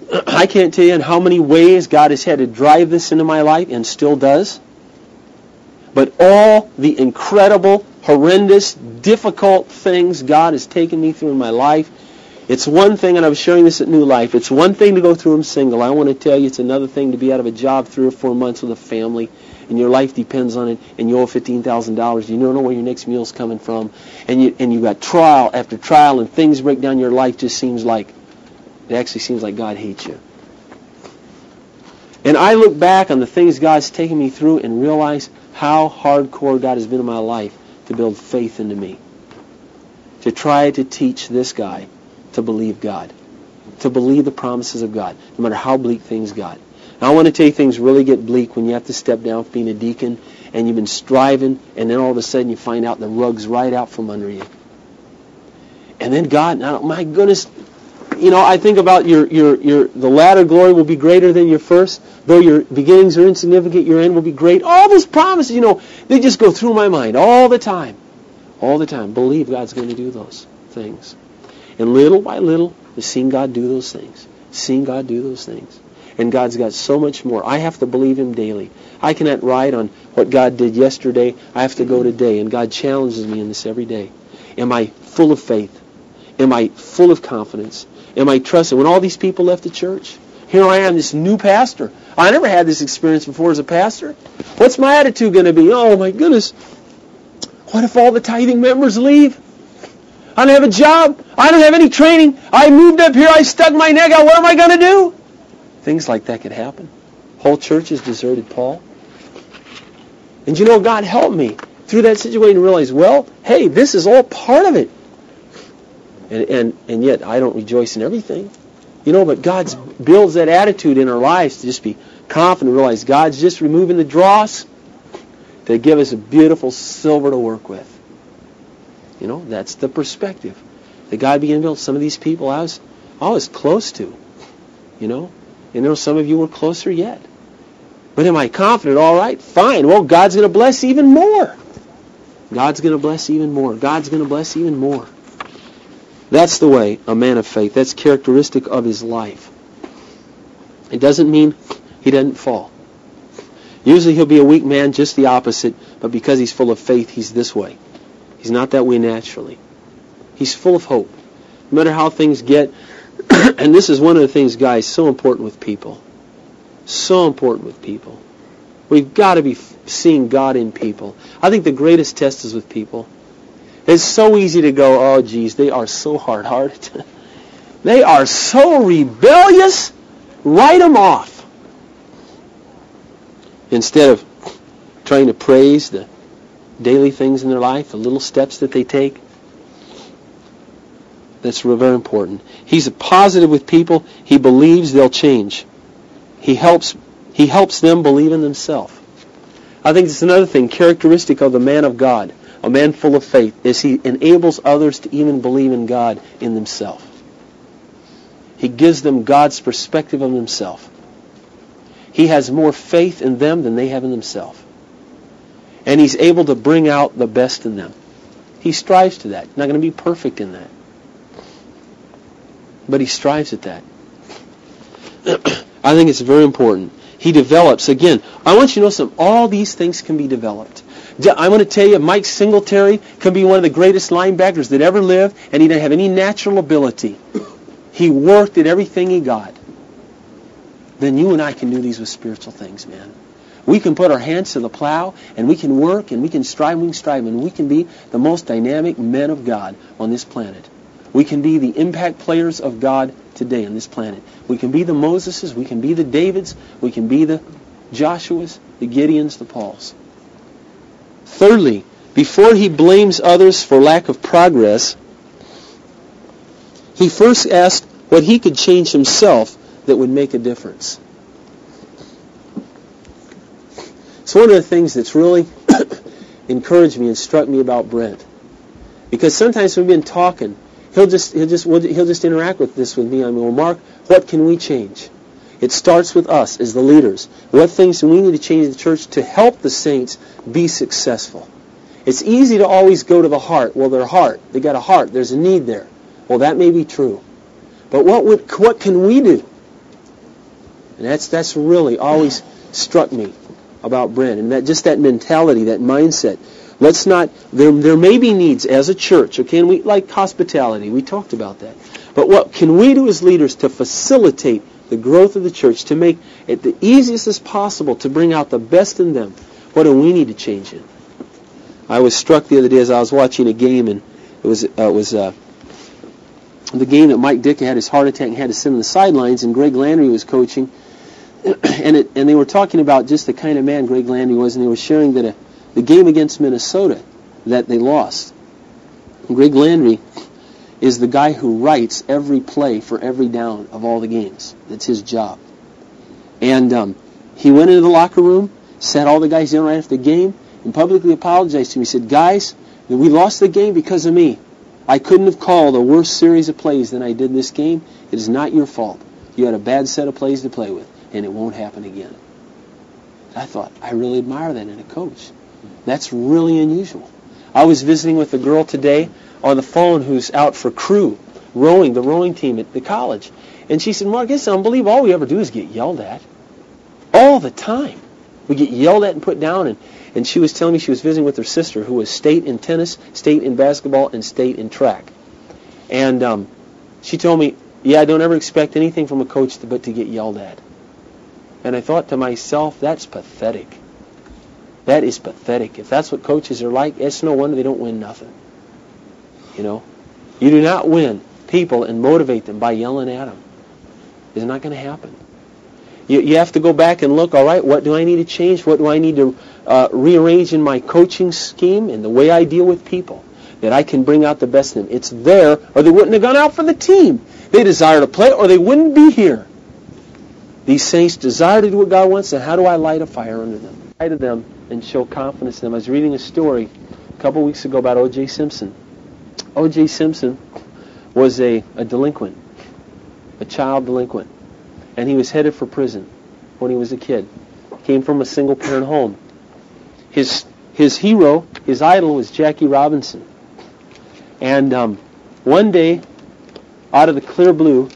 A: I can't tell you in how many ways God has had to drive this into my life and still does. But all the incredible, horrendous, difficult things God has taken me through in my life, it's one thing, and I was sharing this at New Life, it's one thing to go through them single. I want to tell you it's another thing to be out of a job 3 or 4 months with a family, and your life depends on it, and you owe $15,000. You don't know where your next meal's coming from, and you got trial after trial, and things break down. Your life just seems like, it actually seems like God hates you. And I look back on the things God's taken me through and realize how hardcore God has been in my life to build faith into me, to try to teach this guy to believe God, to believe the promises of God, no matter how bleak things got. Now, I want to tell you, things really get bleak when you have to step down from being a deacon, and you've been striving, and then all of a sudden you find out the rug's right out from under you. And then God, now, my goodness, I think about the latter glory will be greater than your first. Though your beginnings are insignificant, your end will be great. All those promises, they just go through my mind all the time. All the time. Believe God's going to do those things. And little by little, we've seen God do those things. Seen God do those things. And God's got so much more. I have to believe Him daily. I cannot ride on what God did yesterday. I have to go today. And God challenges me in this every day. Am I full of faith? Am I full of confidence? Am I trusting? When all these people left the church, here I am, this new pastor. I never had this experience before as a pastor. What's my attitude going to be? Oh, my goodness. What if all the tithing members leave? I don't have a job. I don't have any training. I moved up here. I stuck my neck out. What am I going to do? Things like that could happen. Whole churches deserted Paul. And God helped me through that situation and realize, well, hey, this is all part of it. And yet I don't rejoice in everything. But God builds that attitude in our lives to just be confident and realize God's just removing the dross to give us a beautiful silver to work with. That's the perspective that God began to build. Some of these people I was close to. Some of you were closer yet. But am I confident? All right, fine. Well, God's going to bless even more. God's going to bless even more. God's going to bless even more. That's the way a man of faith. That's characteristic of his life. It doesn't mean he doesn't fall. Usually he'll be a weak man, just the opposite, but because he's full of faith, he's this way. He's not that way naturally. He's full of hope. No matter how things get, and this is one of the things, guys, so important with people. So important with people. We've got to be seeing God in people. I think the greatest test is with people. It's so easy to go, oh, geez, they are so hard-hearted. They are so rebellious. Write them off. Instead of trying to praise the daily things in their life, the little steps that they take. That's very important. He's positive with people. He believes they'll change. He helps them believe in themselves. I think it's another thing, characteristic of the man of God, a man full of faith, is he enables others to even believe in God in themselves. He gives them God's perspective of himself. He has more faith in them than they have in themselves. And he's able to bring out the best in them. He strives to that. Not going to be perfect in that. But he strives at that. I think it's very important. He develops. Again, I want you to know something. All these things can be developed. I'm going to tell you, Mike Singletary can be one of the greatest linebackers that ever lived, and he didn't have any natural ability. He worked at everything he got. Then you and I can do these with spiritual things, man. We can put our hands to the plow, and we can work, and we can strive, and we can be the most dynamic men of God on this planet. We can be the impact players of God today on this planet. We can be the Moseses, we can be the Davids, we can be the Joshuas, the Gideons, the Pauls. Thirdly, before he blames others for lack of progress, he first asked what he could change himself that would make a difference. It's one of the things that's really encouraged me and struck me about Brent. Because sometimes we've been talking, he'll just interact with this with me. I mean, well, Mark, what can we change? It starts with us as the leaders. What things do we need to change in the church to help the saints be successful? It's easy to always go to the heart. Well, their heart, they got a heart. There's a need there. Well, that may be true. But what can we do And that's really always struck me about Brent, and that mentality, that mindset. Let's not. There may be needs as a church, okay, and we like hospitality. We talked about that. But what can we do as leaders to facilitate the growth of the church, to make it the easiest as possible to bring out the best in them? What do we need to change in? I was struck the other day as I was watching a game, and it was the game that Mike Dick had his heart attack and had to sit on the sidelines, and Greg Landry was coaching, and they were talking about just the kind of man Greg Landry was, and they were sharing that the game against Minnesota that they lost. And Greg Landry is the guy who writes every play for every down of all the games. That's his job. And he went into the locker room, sat all the guys in right after the game, and publicly apologized to me. He said, "Guys, we lost the game because of me. I couldn't have called a worse series of plays than I did this game. It is not your fault. You had a bad set of plays to play with, and it won't happen again." I thought, I really admire that in a coach. That's really unusual. I was visiting with a girl today on the phone who's out for crew, rowing, the rowing team at the college. And she said, "Mark, it's unbelievable. All we ever do is get yelled at. All the time. We get yelled at and put down." And she was telling me she was visiting with her sister, who was state in tennis, state in basketball, and state in track. And she told me, "Yeah, I don't ever expect anything from a coach but to get yelled at." And I thought to myself, that's pathetic. That is pathetic. If that's what coaches are like, it's no wonder they don't win nothing. You know, you do not win people and motivate them by yelling at them. It's not going to happen. You have to go back and look, all right, what do I need to change? What do I need to rearrange in my coaching scheme and the way I deal with people, that I can bring out the best in them? It's there, or they wouldn't have gone out for the team. They desire to play, or they wouldn't be here. These saints desire to do what God wants, and how do I light a fire under them? Light to them and show confidence in them. I was reading a story a couple weeks ago about O.J. Simpson. O.J. Simpson was a delinquent, a child delinquent, and he was headed for prison when he was a kid. Came from a single-parent home. His hero, his idol, was Jackie Robinson. And one day, out of the clear blue,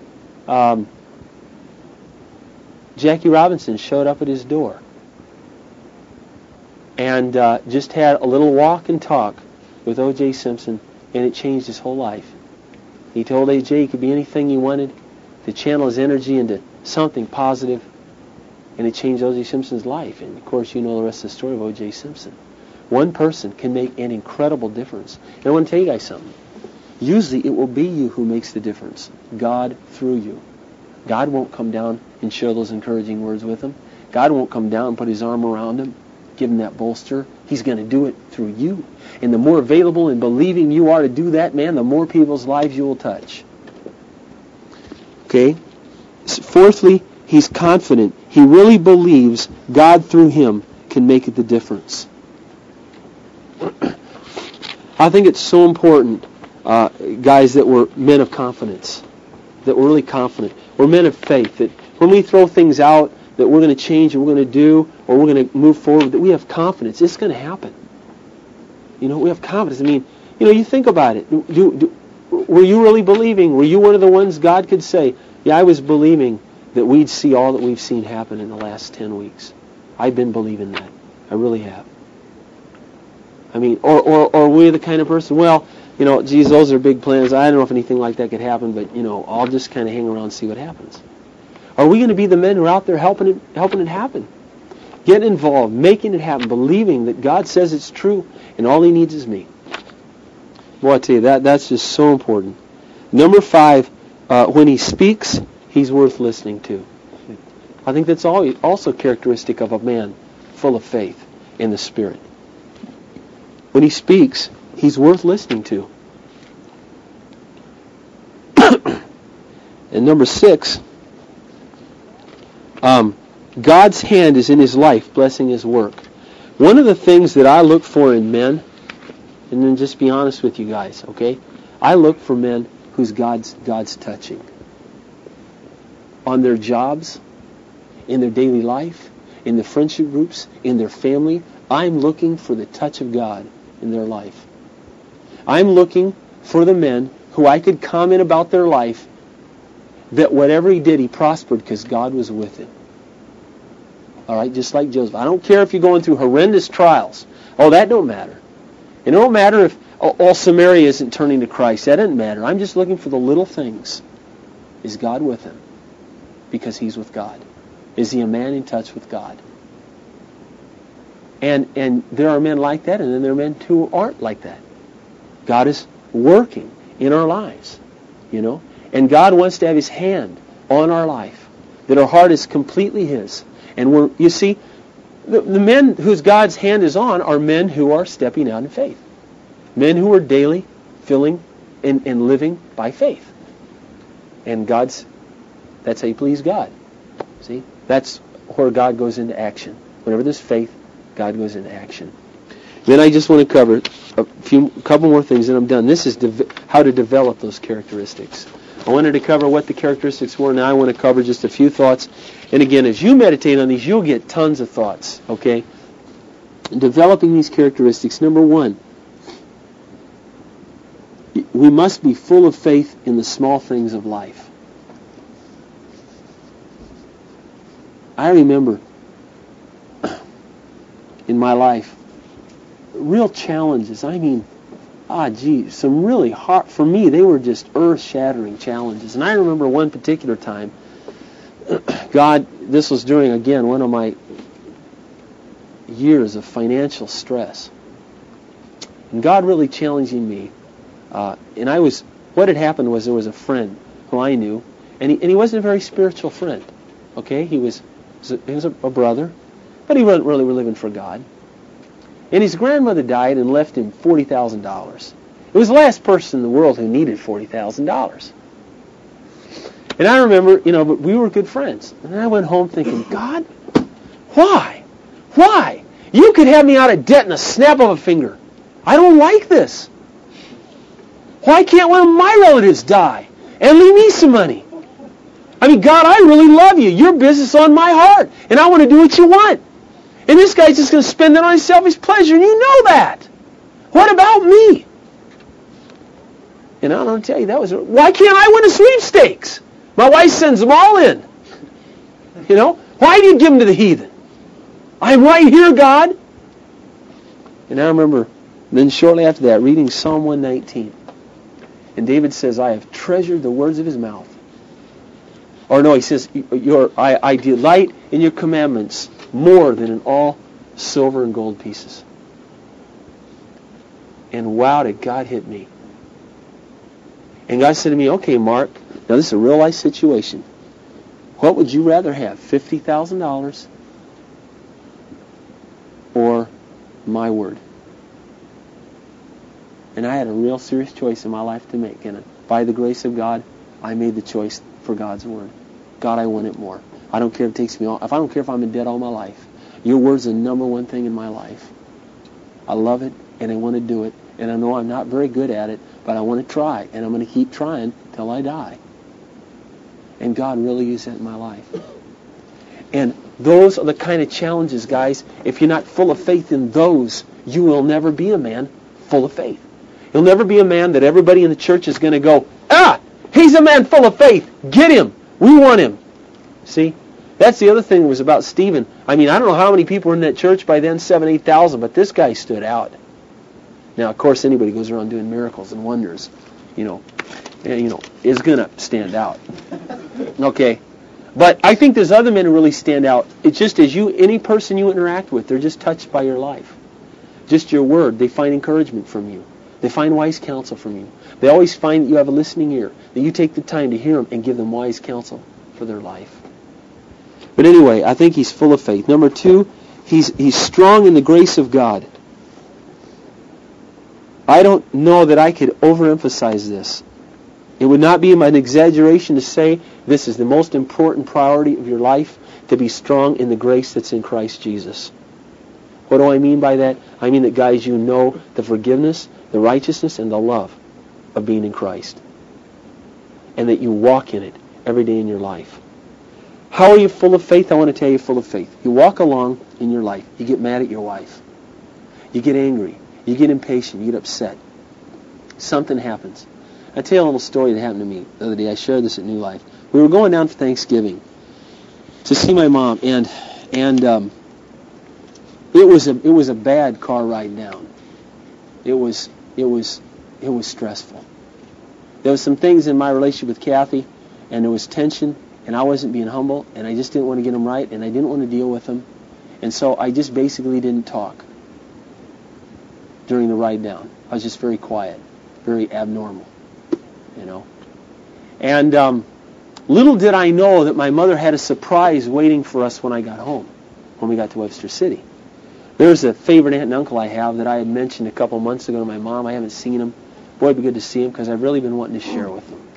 A: Jackie Robinson showed up at his door and just had a little walk and talk with O.J. Simpson, and it changed his whole life. He told O.J. he could be anything he wanted, to channel his energy into something positive, and it changed O.J. Simpson's life. And, of course, you know the rest of the story of O.J. Simpson. One person can make an incredible difference. And I want to tell you guys something. Usually it will be you who makes the difference. God through you. God won't come down and share those encouraging words with him. God won't come down and put his arm around him, give him that bolster. He's going to do it through you. And the more available and believing you are to do that, man, the more people's lives you will touch. Okay? Fourthly, he's confident. He really believes God through him can make the difference. I think it's so important, guys, that we're men of confidence, that we're really confident. We're men of faith, that when we throw things out that we're going to change and we're going to do, or we're going to move forward, that we have confidence. It's going to happen. You know, we have confidence. I mean, you know, you think about it. Were you really believing? Were you one of the ones God could say, yeah, I was believing that we'd see all that we've seen happen in the last 10 weeks. I've been believing that. I really have. I mean, or we're the kind of person, well, you know, geez, those are big plans. I don't know if anything like that could happen, but, you know, I'll just kind of hang around and see what happens. Are we going to be the men who are out there helping it happen? Getting involved, making it happen, believing that God says it's true, and all he needs is me. Boy, I tell you, that's just so important. Number 5, when he speaks, he's worth listening to. I think that's also characteristic of a man full of faith in the Spirit. When he speaks, he's worth listening to. And number 6, God's hand is in his life, blessing his work. One of the things that I look for in men, and then just be honest with you guys, okay? I look for men whose God's touching. On their jobs, in their daily life, in the friendship groups, in their family, I'm looking for the touch of God in their life. I'm looking for the men who I could comment about their life that whatever he did, he prospered because God was with him. All right, just like Joseph. I don't care if you're going through horrendous trials. Oh, that don't matter. It don't matter if all Samaria isn't turning to Christ. That doesn't matter. I'm just looking for the little things. Is God with him? Because he's with God. Is he a man in touch with God? And there are men like that, and then there are men who aren't like that. God is working in our lives, you know. And God wants to have his hand on our life, that our heart is completely his. And you see, the men whose God's hand is on are men who are stepping out in faith. Men who are daily filling and living by faith. And that's how you please God. See? That's where God goes into action. Whenever there's faith, God goes into action. Then I just want to cover a couple more things and I'm done. This is how to develop those characteristics. I wanted to cover what the characteristics were. Now I want to cover just a few thoughts. And again, as you meditate on these, you'll get tons of thoughts. Okay? Developing these characteristics. Number one, we must be full of faith in the small things of life. I remember in my life, real challenges. I mean, some really hard, for me, they were just earth-shattering challenges. And I remember one particular time, this was during, again, one of my years of financial stress. And God really challenging me. What had happened was there was a friend who I knew, and he wasn't a very spiritual friend. Okay? He was a brother, but he wasn't really living for God. And his grandmother died and left him $40,000. It was the last person in the world who needed $40,000. And I remember, but we were good friends. And I went home thinking, God, why? Why? You could have me out of debt in a snap of a finger. I don't like this. Why can't one of my relatives die and leave me some money? I mean, God, I really love you. Your business is on my heart, and I want to do what you want. And this guy's just going to spend it on his selfish pleasure, and you know that. What about me? And I'm going to tell you, why can't I win a sweepstakes? My wife sends them all in. Why do you give them to the heathen? I'm right here, God. And I remember, then shortly after that, reading Psalm 119. And David says, I have treasured the words of his mouth. Or no, he says, I delight in your commandments more than in all silver and gold pieces. And wow, did God hit me. And God said to me, okay, Mark, now this is a real life situation. What would you rather have, $50,000 or my word? And I had a real serious choice in my life to make. And by the grace of God, I made the choice for God's word. God, I want it more. I don't care if it takes me all. I don't care if I'm in debt all my life. Your word's the number one thing in my life. I love it, and I want to do it. And I know I'm not very good at it, but I want to try. And I'm going to keep trying till I die. And God really used that in my life. And those are the kind of challenges, guys. If you're not full of faith in those, you will never be a man full of faith. You'll never be a man that everybody in the church is going to go, he's a man full of faith. Get him. We want him. See? That's the other thing that was about Stephen. I mean, I don't know how many people were in that church by then, 7,000, 8,000, but this guy stood out. Now, of course, anybody goes around doing miracles and wonders, is going to stand out. Okay? But I think there's other men who really stand out. It's just as any person you interact with, they're just touched by your life. Just your word. They find encouragement from you. They find wise counsel from you. They always find that you have a listening ear, that you take the time to hear them and give them wise counsel for their life. But anyway, I think he's full of faith. Number two, he's strong in the grace of God. I don't know that I could overemphasize this. It would not be an exaggeration to say this is the most important priority of your life, to be strong in the grace that's in Christ Jesus. What do I mean by that? I mean that, guys, you know the forgiveness, the righteousness, and the love of being in Christ. And that you walk in it every day in your life. How are you full of faith? I want to tell you full of faith. You walk along in your life. You get mad at your wife. You get angry. You get impatient. You get upset. Something happens. I'll tell you a little story that happened to me the other day. I shared this at New Life. We were going down for Thanksgiving to see my mom, and it was a bad car ride down. It was stressful. There was some things in my relationship with Kathy, and there was tension, and I wasn't being humble, and I just didn't want to get them right, and I didn't want to deal with them, and so I just basically didn't talk during the ride down. I was just very quiet, very abnormal, you know. And little did I know that my mother had a surprise waiting for us when I got home, when we got to Webster City. There's a favorite aunt and uncle I have that I had mentioned a couple months ago to my mom. I haven't seen him. Boy, it'd be good to see him because I've really been wanting to share with them.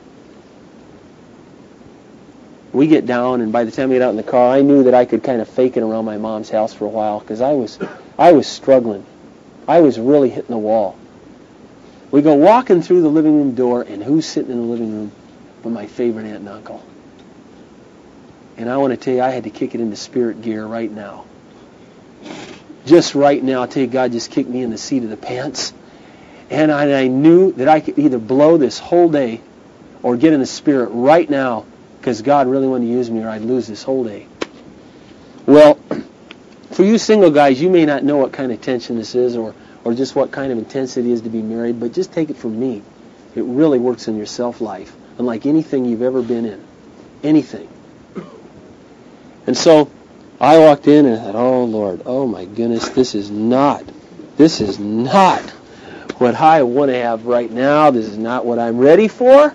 A: We get down, and by the time we get out in the car, I knew that I could kind of fake it around my mom's house for a while because I was struggling. I was really hitting the wall. We go walking through the living room door, and who's sitting in the living room but my favorite aunt and uncle? And I want to tell you, I had to kick it into spirit gear right now. Just right now, I tell you, God just kicked me in the seat of the pants. And I knew that I could either blow this whole day or get in the spirit right now because God really wanted to use me or I'd lose this whole day. Well, for you single guys, you may not know what kind of tension this is or just what kind of intensity it is to be married, but just take it from me. It really works in your self-life, unlike anything you've ever been in. Anything. And so I walked in and I thought, oh, Lord, oh, my goodness, this is not what I want to have right now. This is not what I'm ready for.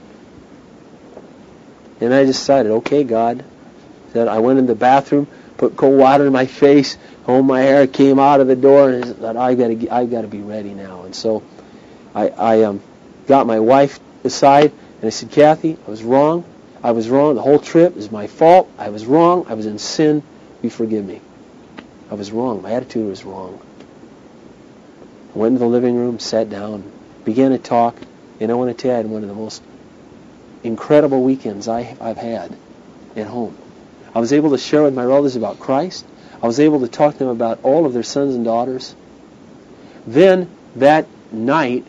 A: And I decided, okay, God. That I went in the bathroom, put cold water in my face, combed my hair, came out of the door, and I thought, I've got to be ready now. And so I got my wife aside, and I said, Kathy, I was wrong. I was wrong. The whole trip is my fault. I was wrong. I was in sin. You forgive me. I was wrong. My attitude was wrong. I went into the living room, sat down, began to talk, and I want to tell you, I had one of the most incredible weekends I've had at home. I was able to share with my relatives about Christ. I was able to talk to them about all of their sons and daughters. Then, that night,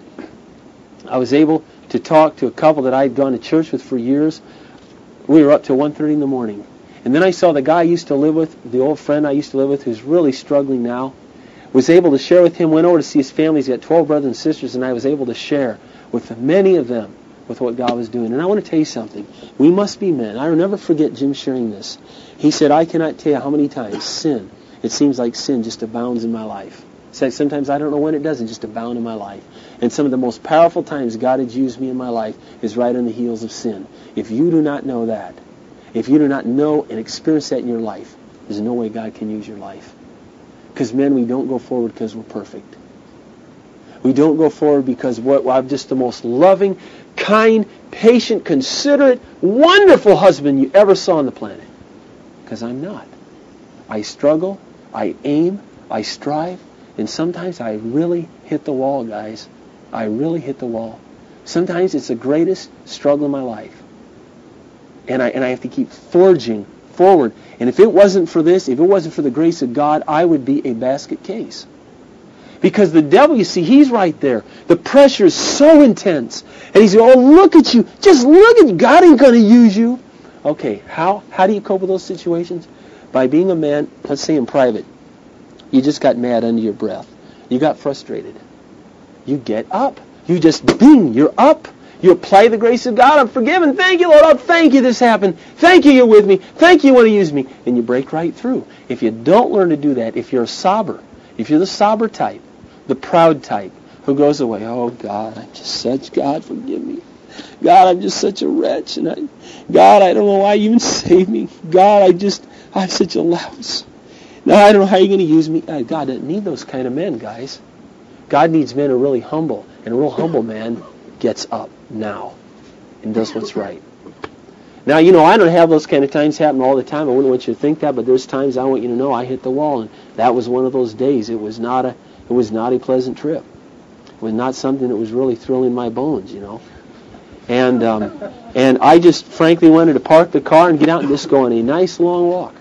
A: I was able to talk to a couple that I'd gone to church with for years. We were up till 1:30 in the morning. And then I saw the guy I used to live with, the old friend I used to live with, who's really struggling now. Was able to share with him, went over to see his family. He's got 12 brothers and sisters, and I was able to share with many of them with what God was doing. And I want to tell you something. We must be men. I will never forget Jim sharing this. He said, I cannot tell you how many times sin, it seems like sin just abounds in my life. He said, sometimes I don't know when it doesn't just abound in my life. And some of the most powerful times God has used me in my life is right on the heels of sin. If you do not know that, if you do not know and experience that in your life, there's no way God can use your life. Because men, we don't go forward because we're perfect. We don't go forward because I'm just the most loving, kind, patient, considerate, wonderful husband you ever saw on the planet. Because I'm not. I struggle, I aim, I strive, and sometimes I really hit the wall, guys. I really hit the wall. Sometimes it's the greatest struggle in my life. And I have to keep forging forward. And if it wasn't for this, if it wasn't for the grace of God, I would be a basket case. Because the devil, you see, he's right there. The pressure is so intense. And he's going, oh, look at you. Just look at you. God ain't going to use you. Okay, how do you cope with those situations? By being a man, let's say in private, you just got mad under your breath. You got frustrated. You get up. You just, bing, you're up. You apply the grace of God. I'm forgiven. Thank you, Lord. Oh, thank you this happened. Thank you, you're with me. Thank you, want to use me. And you break right through. If you don't learn to do that, if you're if you're the sober type, the proud type, who goes away, oh, God, I'm just such, God, forgive me. God, I'm just such a wretch. And God, I don't know why you even saved me. God, I'm such a louse. Now, I don't know how you're going to use me. God doesn't need those kind of men, guys. God needs men who are really humble. And a real humble man gets up now and does what's right. Now, I don't have those kind of times happen all the time. I wouldn't want you to think that, but there's times I want you to know I hit the wall, and that was one of those days. It was not a pleasant trip. It was not something that was really thrilling my bones, And I just frankly wanted to park the car and get out and just go on a nice long walk.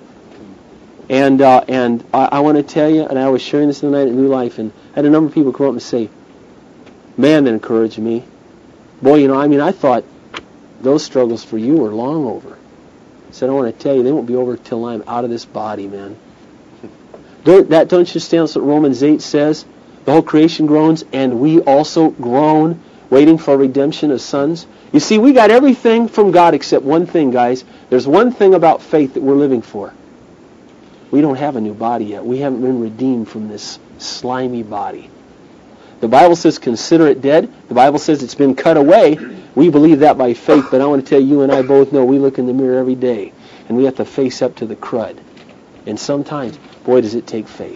A: And I want to tell you, and I was sharing this the night at New Life, and I had a number of people come up and say, man, that encouraged me. Boy, I thought, those struggles for you are long over. He said, I want to tell you, they won't be over till I'm out of this body, man. Don't you understand what Romans 8 says? The whole creation groans, and we also groan, waiting for redemption of sons. You see, we got everything from God except one thing, guys. There's one thing about faith that we're living for. We don't have a new body yet. We haven't been redeemed from this slimy body. The Bible says consider it dead. The Bible says it's been cut away. We believe that by faith, but I want to tell you and I both know we look in the mirror every day, and we have to face up to the crud. And sometimes, boy, does it take faith.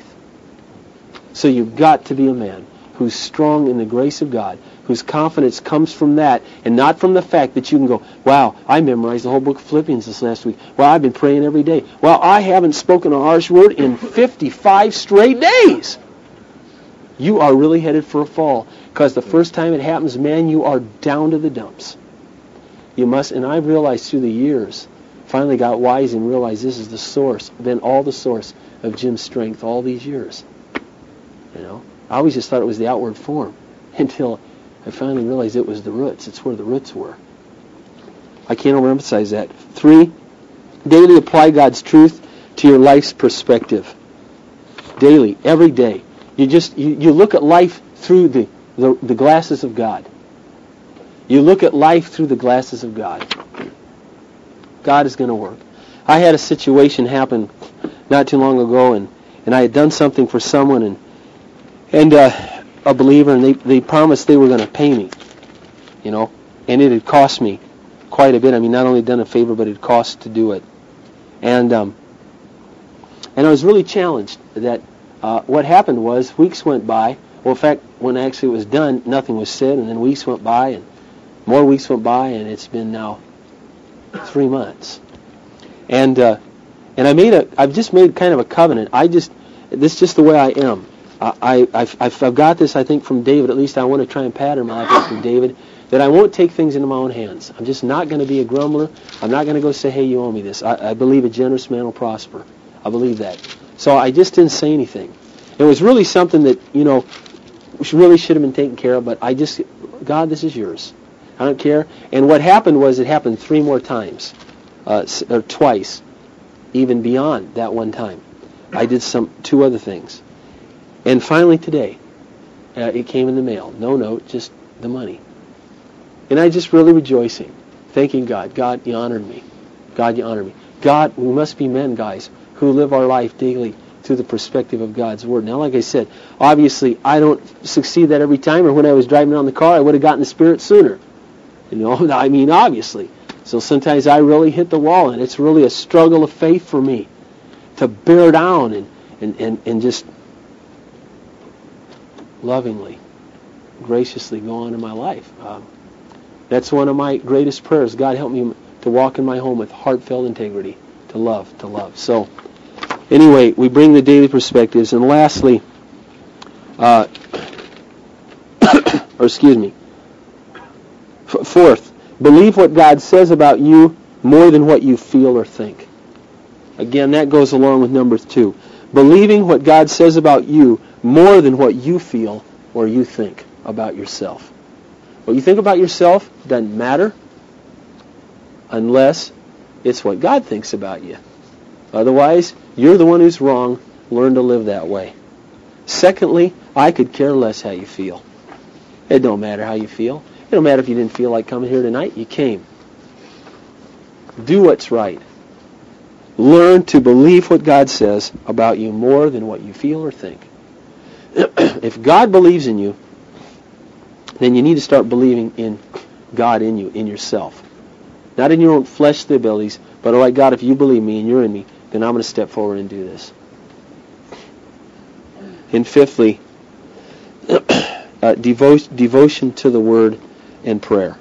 A: So you've got to be a man who's strong in the grace of God, whose confidence comes from that, and not from the fact that you can go, wow, I memorized the whole book of Philippians this last week. Well, I've been praying every day. Well, I haven't spoken a harsh word in 55 straight days. You are really headed for a fall, because the first time it happens, man, you are down to the dumps. You must, and I've realized through the years, finally got wise and realized this is the source, been all the source of Jim's strength all these years. You know, I always just thought it was the outward form until I finally realized it was the roots. It's where the roots were. I can't overemphasize that. 3, daily apply God's truth to your life's perspective. Daily, every day. You look at life through the glasses of God. You look at life through the glasses of God. God is going to work. I had a situation happen not too long ago, and I had done something for someone, and a believer, and they promised they were going to pay me, you know, and it had cost me quite a bit. I mean, not only done a favor, but it cost to do it, and I was really challenged that what happened was weeks went by. Well, in fact, when actually it was done, nothing was said, and then weeks went by, and more weeks went by, and it's been now 3 months, and I've just made kind of a covenant. This is just the way I am. I've got this, I think, from David. At least I want to try and pattern my life after David, that I won't take things into my own hands. I'm just not going to be a grumbler. I'm not going to go say, hey, you owe me this. I believe a generous man will prosper. I believe that. So I just didn't say anything. It was really something that, you know, really should have been taken care of, but I just, God, this is yours. I don't care. And what happened was it happened 3 more times, or twice, even beyond that one time. I did 2 other things. And finally today, it came in the mail. No note, just the money. And I just really rejoicing, thanking God. God, you honored me. God, you honored me. God, we must be men, guys, who live our life daily through the perspective of God's Word. Now, like I said, obviously, I don't succeed that every time, or when I was driving around the car, I would have gotten the Spirit sooner. You know, I mean, obviously. So sometimes I really hit the wall, and it's really a struggle of faith for me to bear down and just lovingly, graciously go on in my life. That's one of my greatest prayers. God, help me to walk in my home with heartfelt integrity, to love. So, anyway, we bring the daily perspectives. And lastly, fourth, believe what God says about you more than what you feel or think. Again, that goes along with number 2. Believing what God says about you more than what you feel or you think about yourself. What you think about yourself doesn't matter unless it's what God thinks about you. Otherwise, you're the one who's wrong. Learn to live that way. Secondly, I could care less how you feel. It don't matter how you feel. It don't matter if you didn't feel like coming here tonight. You came. Do what's right. Learn to believe what God says about you more than what you feel or think. If God believes in you, then you need to start believing in God in you, in yourself. Not in your own fleshly abilities, but all right, God, if you believe me and you're in me, then I'm going to step forward and do this. And fifthly, devotion to the Word and prayer.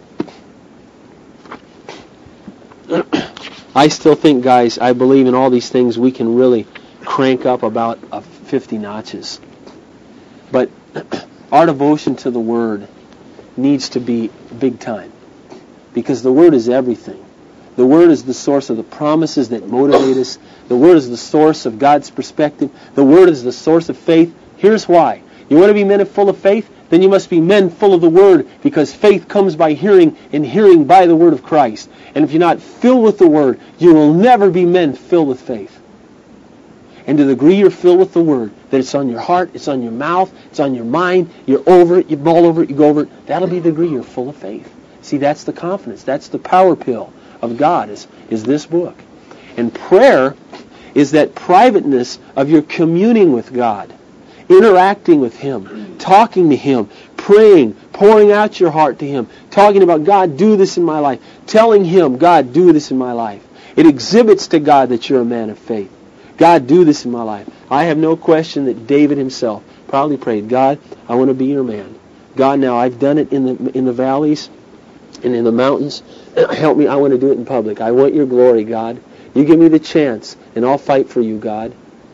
A: I still think, guys, I believe in all these things we can really crank up about 50 notches. But our devotion to the Word needs to be big time. Because the Word is everything. The Word is the source of the promises that motivate us. The Word is the source of God's perspective. The Word is the source of faith. Here's why. You want to be men full of faith? Then then you must be men full of the Word, because faith comes by hearing, and hearing by the Word of Christ. And if you're not filled with the Word, you will never be men filled with faith. And to the degree you're filled with the Word, that it's on your heart, it's on your mouth, it's on your mind, you're over it, you mull over it, you go over it, that'll be the degree you're full of faith. See, that's the confidence, that's the power pill of God, is this book. And prayer is that privateness of your communing with God, interacting with Him, talking to Him, praying, pouring out your heart to Him, talking about, God, do this in my life, telling Him, God, do this in my life. It exhibits to God that you're a man of faith. God, do this in my life. I have no question that David himself probably prayed, God, I want to be your man. God, now I've done it in the valleys and in the mountains. Help me, I want to do it in public. I want your glory, God. You give me the chance, and I'll fight for you, God.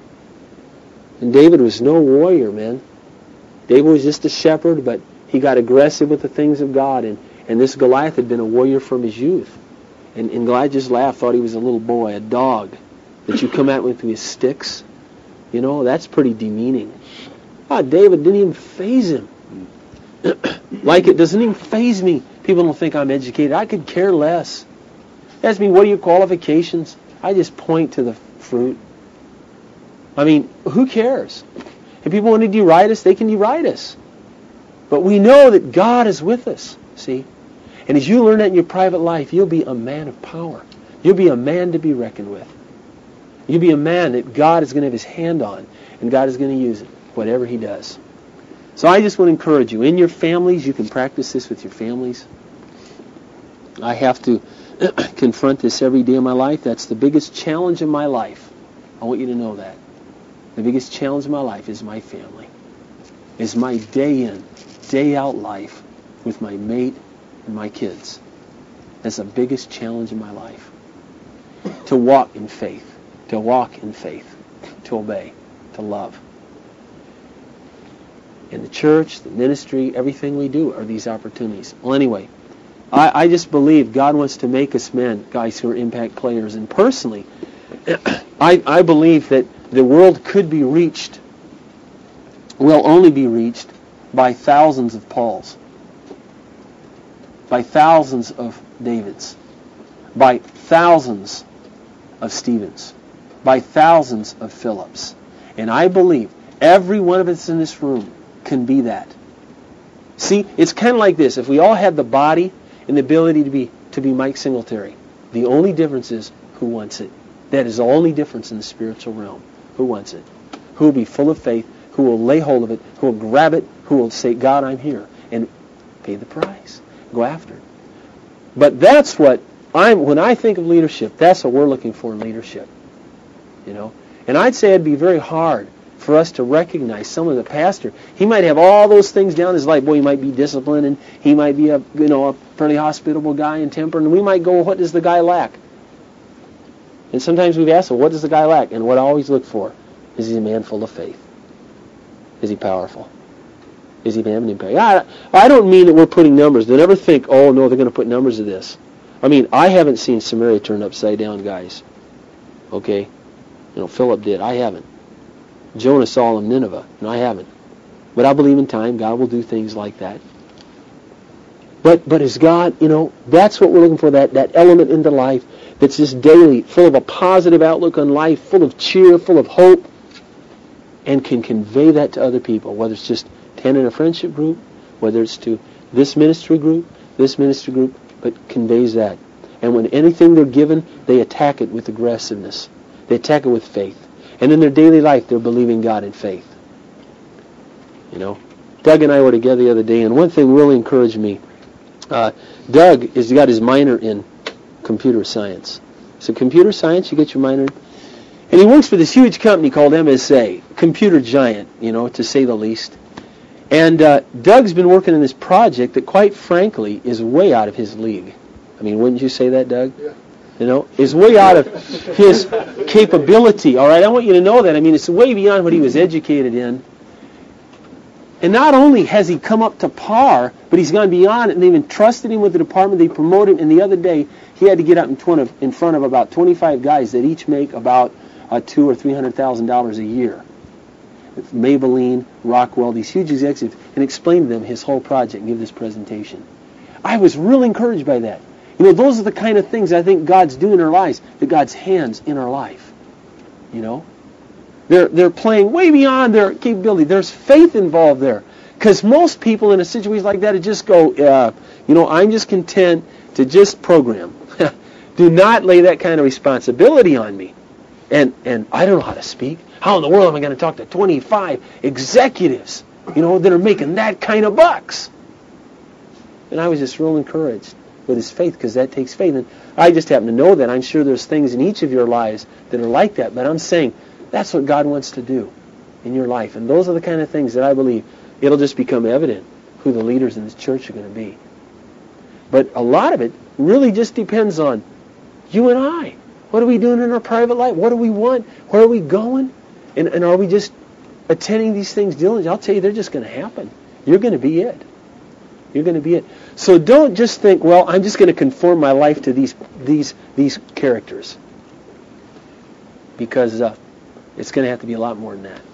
A: And David was no warrior, man. David was just a shepherd, but he got aggressive with the things of God. And this Goliath had been a warrior from his youth. And Goliath just laughed, thought he was a little boy, a dog, that you come at with sticks. You know, that's pretty demeaning. David didn't even faze him. Like it doesn't even faze me. People don't think I'm educated. I could care less. Ask me, what are your qualifications? I just point to the fruit. I mean, who cares? If people want to deride us, they can deride us. But we know that God is with us, see? And as you learn that in your private life, you'll be a man of power. You'll be a man to be reckoned with. You'll be a man that God is going to have His hand on, and God is going to use it, whatever He does. So I just want to encourage you, in your families, you can practice this with your families. I have to confront this every day of my life. That's the biggest challenge of my life. I want you to know that. The biggest challenge of my life is my family. Is my day in, day out life with my mate and my kids. That's the biggest challenge of my life. To walk in faith. To walk in faith. To obey. To love. In the church, the ministry, everything we do are these opportunities. Well, anyway, I just believe God wants to make us men, guys who are impact players. And personally, I believe that the world could be reached, will only be reached by thousands of Pauls, by thousands of Davids, by thousands of Stephens, by thousands of Philips. And I believe every one of us in this room can be that. See, it's kind of like this. If we all had the body and the ability to be Mike Singletary, the only difference is who wants it. That is the only difference in the spiritual realm. Who wants it? Who will be full of faith? Who will lay hold of it? Who will grab it? Who will say, God, I'm here, and pay the price. Go after it. But that's what when I think of leadership, that's what we're looking for in leadership. You know? And I'd say it'd be very hard for us to recognize someone, the pastor, he might have all those things down his life. Boy, he might be disciplined, and he might be a fairly hospitable guy and tempered, and we might go, what does the guy lack? And sometimes we've asked him, what does the guy lack? And what I always look for, is he a man full of faith? Is he powerful? Is he having an impact? I don't mean that we're putting numbers. Don't ever think, oh no, they're going to put numbers to this. I mean, I haven't seen Samaria turned upside down, guys. Okay? Philip did. I haven't. Jonah saw him Nineveh, and I haven't. But I believe in time, God will do things like that. But as God, that's what we're looking for, that element into life that's just daily, full of a positive outlook on life, full of cheer, full of hope, and can convey that to other people, whether it's just attending a friendship group, whether it's to this ministry group, but conveys that. And when anything they're given, they attack it with aggressiveness. They attack it with faith. And in their daily life, they're believing God in faith. Doug and I were together the other day, and one thing really encouraged me. Doug has got his minor in computer science. So computer science, you get your minor in. And he works for this huge company called MSA, computer giant, to say the least. And Doug's been working on this project that, quite frankly, is way out of his league. I mean, wouldn't you say that, Doug? Yeah. Is way out of his capability. All right, I want you to know that. I mean, it's way beyond what he was educated in. And not only has he come up to par, but he's gone beyond it, and they've entrusted him with the department. They promoted him, and the other day he had to get up in front of about 25 guys that each make about $200,000 or $300,000 a year. Maybelline, Rockwell, these huge executives, and explain to them his whole project and give this presentation. I was really encouraged by that. You know, those are the kind of things I think God's doing in our lives, that God's hands in our life. You know? They're playing way beyond their capability. There's faith involved there. Because most people in a situation like that would just go, I'm just content to just program. Do not lay that kind of responsibility on me. And I don't know how to speak. How in the world am I going to talk to 25 executives, that are making that kind of bucks? And I was just real encouraged with his faith, because that takes faith. And I just happen to know that. I'm sure there's things in each of your lives that are like that. But I'm saying that's what God wants to do in your life. And those are the kind of things that I believe it'll just become evident who the leaders in this church are going to be. But a lot of it really just depends on you and I. What are we doing in our private life? What do we want? Where are we going? And are we just attending these things diligently? I'll tell you, they're just going to happen. You're going to be it. You're going to be it. So don't just think, well, I'm just going to conform my life to these characters. Because it's going to have to be a lot more than that.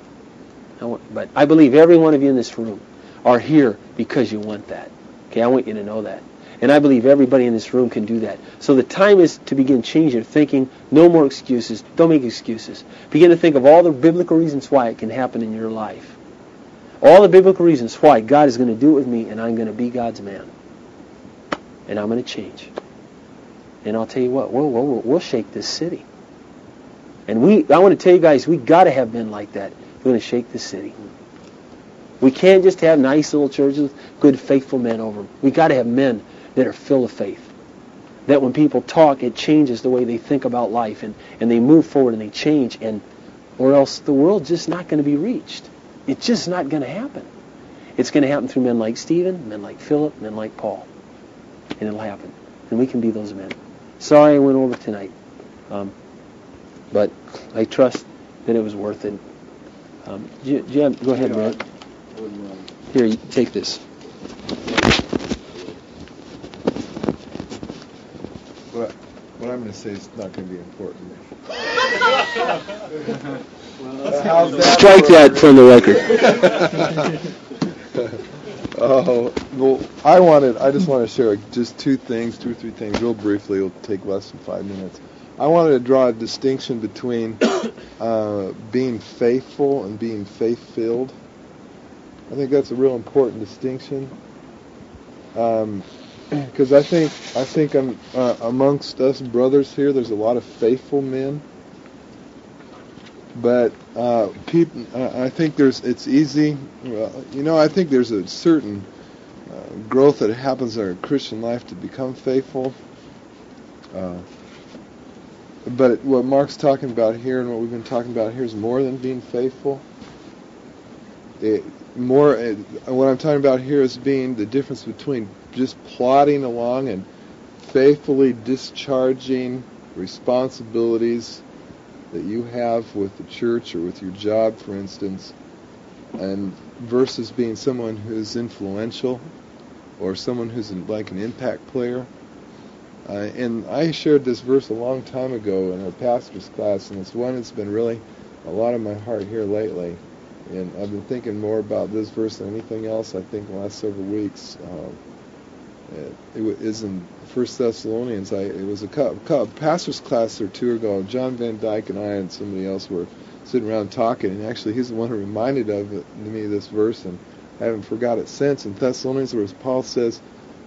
A: But I believe every one of you in this room are here because you want that. Okay, I want you to know that. And I believe everybody in this room can do that. So the time is to begin changing your thinking. No more excuses. Don't make excuses. Begin to think of all the biblical reasons why it can happen in your life. All the biblical reasons why God is going to do it with me, and I'm going to be God's man. And I'm going to change. And I'll tell you what, we'll shake this city. And I want to tell you guys, we got to have men like that. We're going to shake this city. We can't just have nice little churches with good, faithful men over them. We got to have men that are full of faith. That when people talk, it changes the way they think about life, and they move forward and they change, or else the world's just not going to be reached. It's just not going to happen. It's going to happen through men like Stephen, men like Philip, men like Paul. And it'll happen. And we can be those men. Sorry I went over tonight. But I trust that it was worth it. Go ahead, Brad. Here, you take this.
B: What I'm going to say is not going to be important.
A: Strike that from the record.
B: Oh, well, I just want to share just two or three things real briefly. It'll take less than 5 minutes. I wanted to draw a distinction between being faithful and being faith-filled. I think that's a real important distinction. Because I think amongst us brothers here, there's a lot of faithful men. But people, I think it's easy. I think there's a certain growth that happens in our Christian life to become faithful. But what Mark's talking about here and what we've been talking about here is more than being faithful. What I'm talking about here is being the difference between just plodding along and faithfully discharging responsibilities that you have with the church or with your job, for instance, and versus being someone who's influential or someone who's like an impact player. And I shared this verse a long time ago in our pastor's class, and it's one that's been really a lot of my heart here lately. And I've been thinking more about this verse than anything else, I think, in the last several weeks. It is in 1 Thessalonians. It was a pastor's class or two ago. John Van Dyke and I and somebody else were sitting around talking, and actually he's the one who reminded me of this verse, and I haven't forgot it since. In Thessalonians, where Paul says,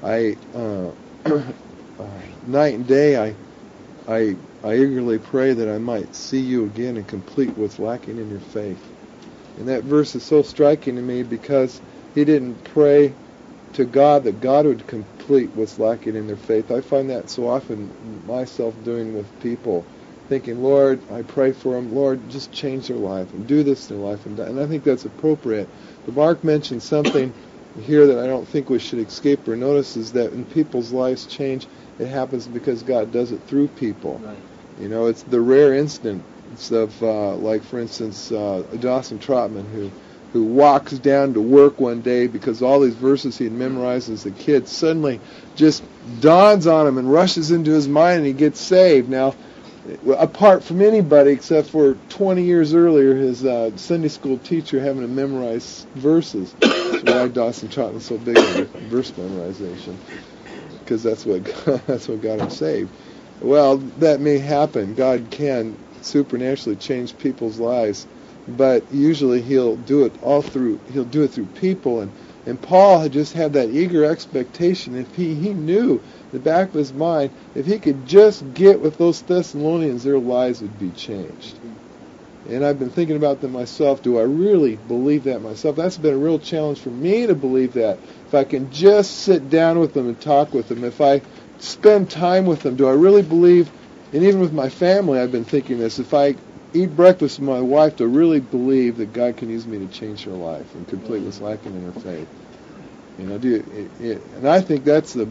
B: night and day I eagerly pray that I might see you again and complete what's lacking in your faith. And that verse is so striking to me because he didn't pray to God that God would complete what's lacking in their faith. I find that so often myself doing with people, thinking, Lord, I pray for them, Lord, just change their life and do this in their life. And I think that's appropriate. But Mark mentioned something here that I don't think we should escape or notice, is that when people's lives change, it happens because God does it through people. Right. It's the rare instance of, like, for instance, Dawson Trotman, who walks down to work one day because all these verses he had memorized as a kid suddenly just dawns on him and rushes into his mind, and he gets saved. Now, apart from anybody except for 20 years earlier, his Sunday school teacher having to memorize verses. That's why Dawson Trotman was so big on verse memorization, because that's what got him saved. Well, that may happen. God can supernaturally change people's lives, but usually He'll do it through people. And Paul had just had that eager expectation. If he knew in the back of his mind, if he could just get with those Thessalonians, their lives would be changed. And I've been thinking about that myself. Do I really believe that myself? That's been a real challenge for me to believe that. If I can just sit down with them and talk with them, if I spend time with them, do I really believe? And even with my family, I've been thinking this. If I eat breakfast with my wife, to really believe that God can use me to change her life and complete what's lacking in her faith. And I think that's the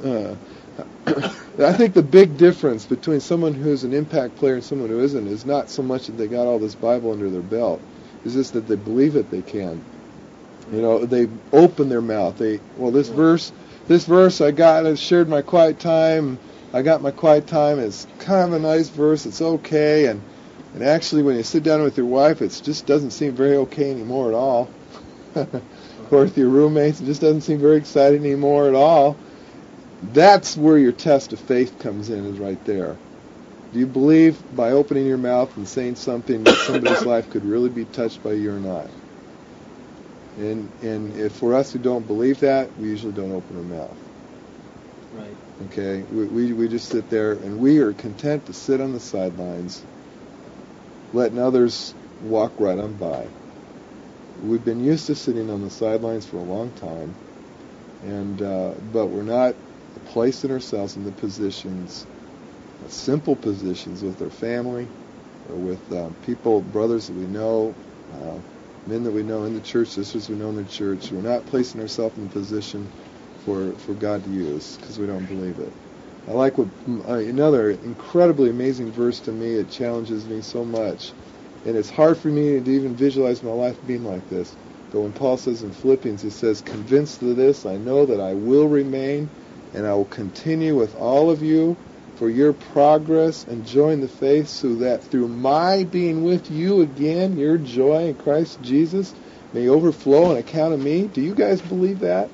B: big difference between someone who's an impact player and someone who isn't is not so much that they got all this Bible under their belt. It's just that they believe it. They can. They open their mouth. This verse I shared my quiet time. I got my quiet time. It's kind of a nice verse. It's okay. And actually, when you sit down with your wife, it just doesn't seem very okay anymore at all. Or with your roommates, it just doesn't seem very exciting anymore at all. That's where your test of faith comes in, is right there. Do you believe by opening your mouth and saying something that somebody's life could really be touched by you or not? And if for us who don't believe that, we usually don't open our mouth.
A: Right.
B: Okay? We just sit there, and we are content to sit on the sidelines, letting others walk right on by. We've been used to sitting on the sidelines for a long time, but we're not placing ourselves in the positions, simple positions with our family or with people, brothers that we know, men that we know in the church, sisters we know in the church. We're not placing ourselves in a position for God to use because we don't believe it. I like another incredibly amazing verse to me. It challenges me so much. And it's hard for me to even visualize my life being like this. But when Paul says in Philippians, he says, "Convinced of this, I know that I will remain, and I will continue with all of you for your progress and joy in the faith, so that through my being with you again, your joy in Christ Jesus may overflow on account of me." Do you guys believe that?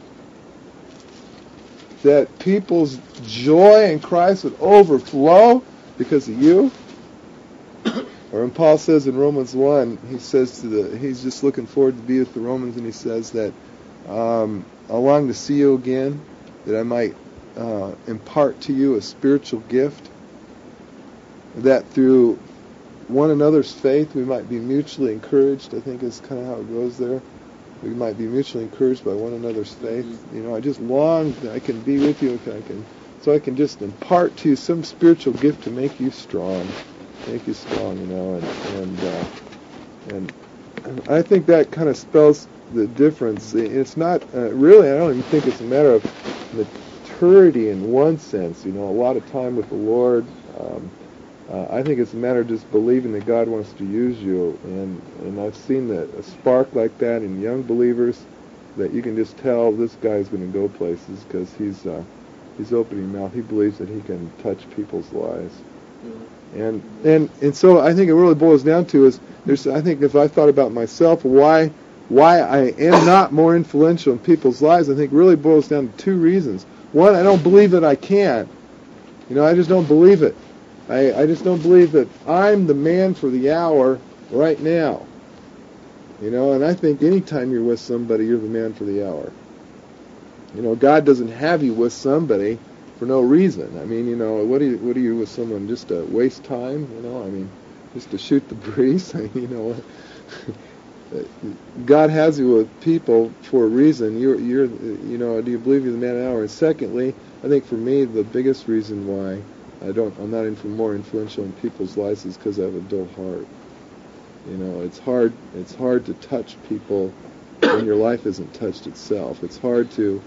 B: That people's joy in Christ would overflow because of you? Or when Paul says in Romans 1, he says he's just looking forward to be with the Romans, and he says that I long to see you again, that I might impart to you a spiritual gift, that through one another's faith we might be mutually encouraged. I think is kind of how it goes there. We might be mutually encouraged by one another's faith. Mm-hmm. I just long that I can be with you, so I can just impart to you some spiritual gift to make you strong. Make you strong, and I think that kind of spells the difference. It's not really. I don't even think it's a matter of maturity in one sense. A lot of time with the Lord. I think it's a matter of just believing that God wants to use you, and I've seen a spark like that in young believers, that you can just tell this guy's going to go places because he's opening his mouth. He believes that he can touch people's lives. And so I think it really boils down to I think if I thought about myself, why I am not more influential in people's lives, I think really boils down to two reasons. One, I don't believe that I can. I just don't believe it. I just don't believe that I'm the man for the hour right now. And I think anytime you're with somebody, you're the man for the hour. God doesn't have you with somebody for no reason. I mean, what are you with someone just to waste time? Just to shoot the breeze? God has you with people for a reason. Do you believe you're the man of the hour? And secondly, I think for me the biggest reason why I'm not more influential in people's lives is because I have a dull heart. It's hard to touch people when your life isn't touched itself. It's hard to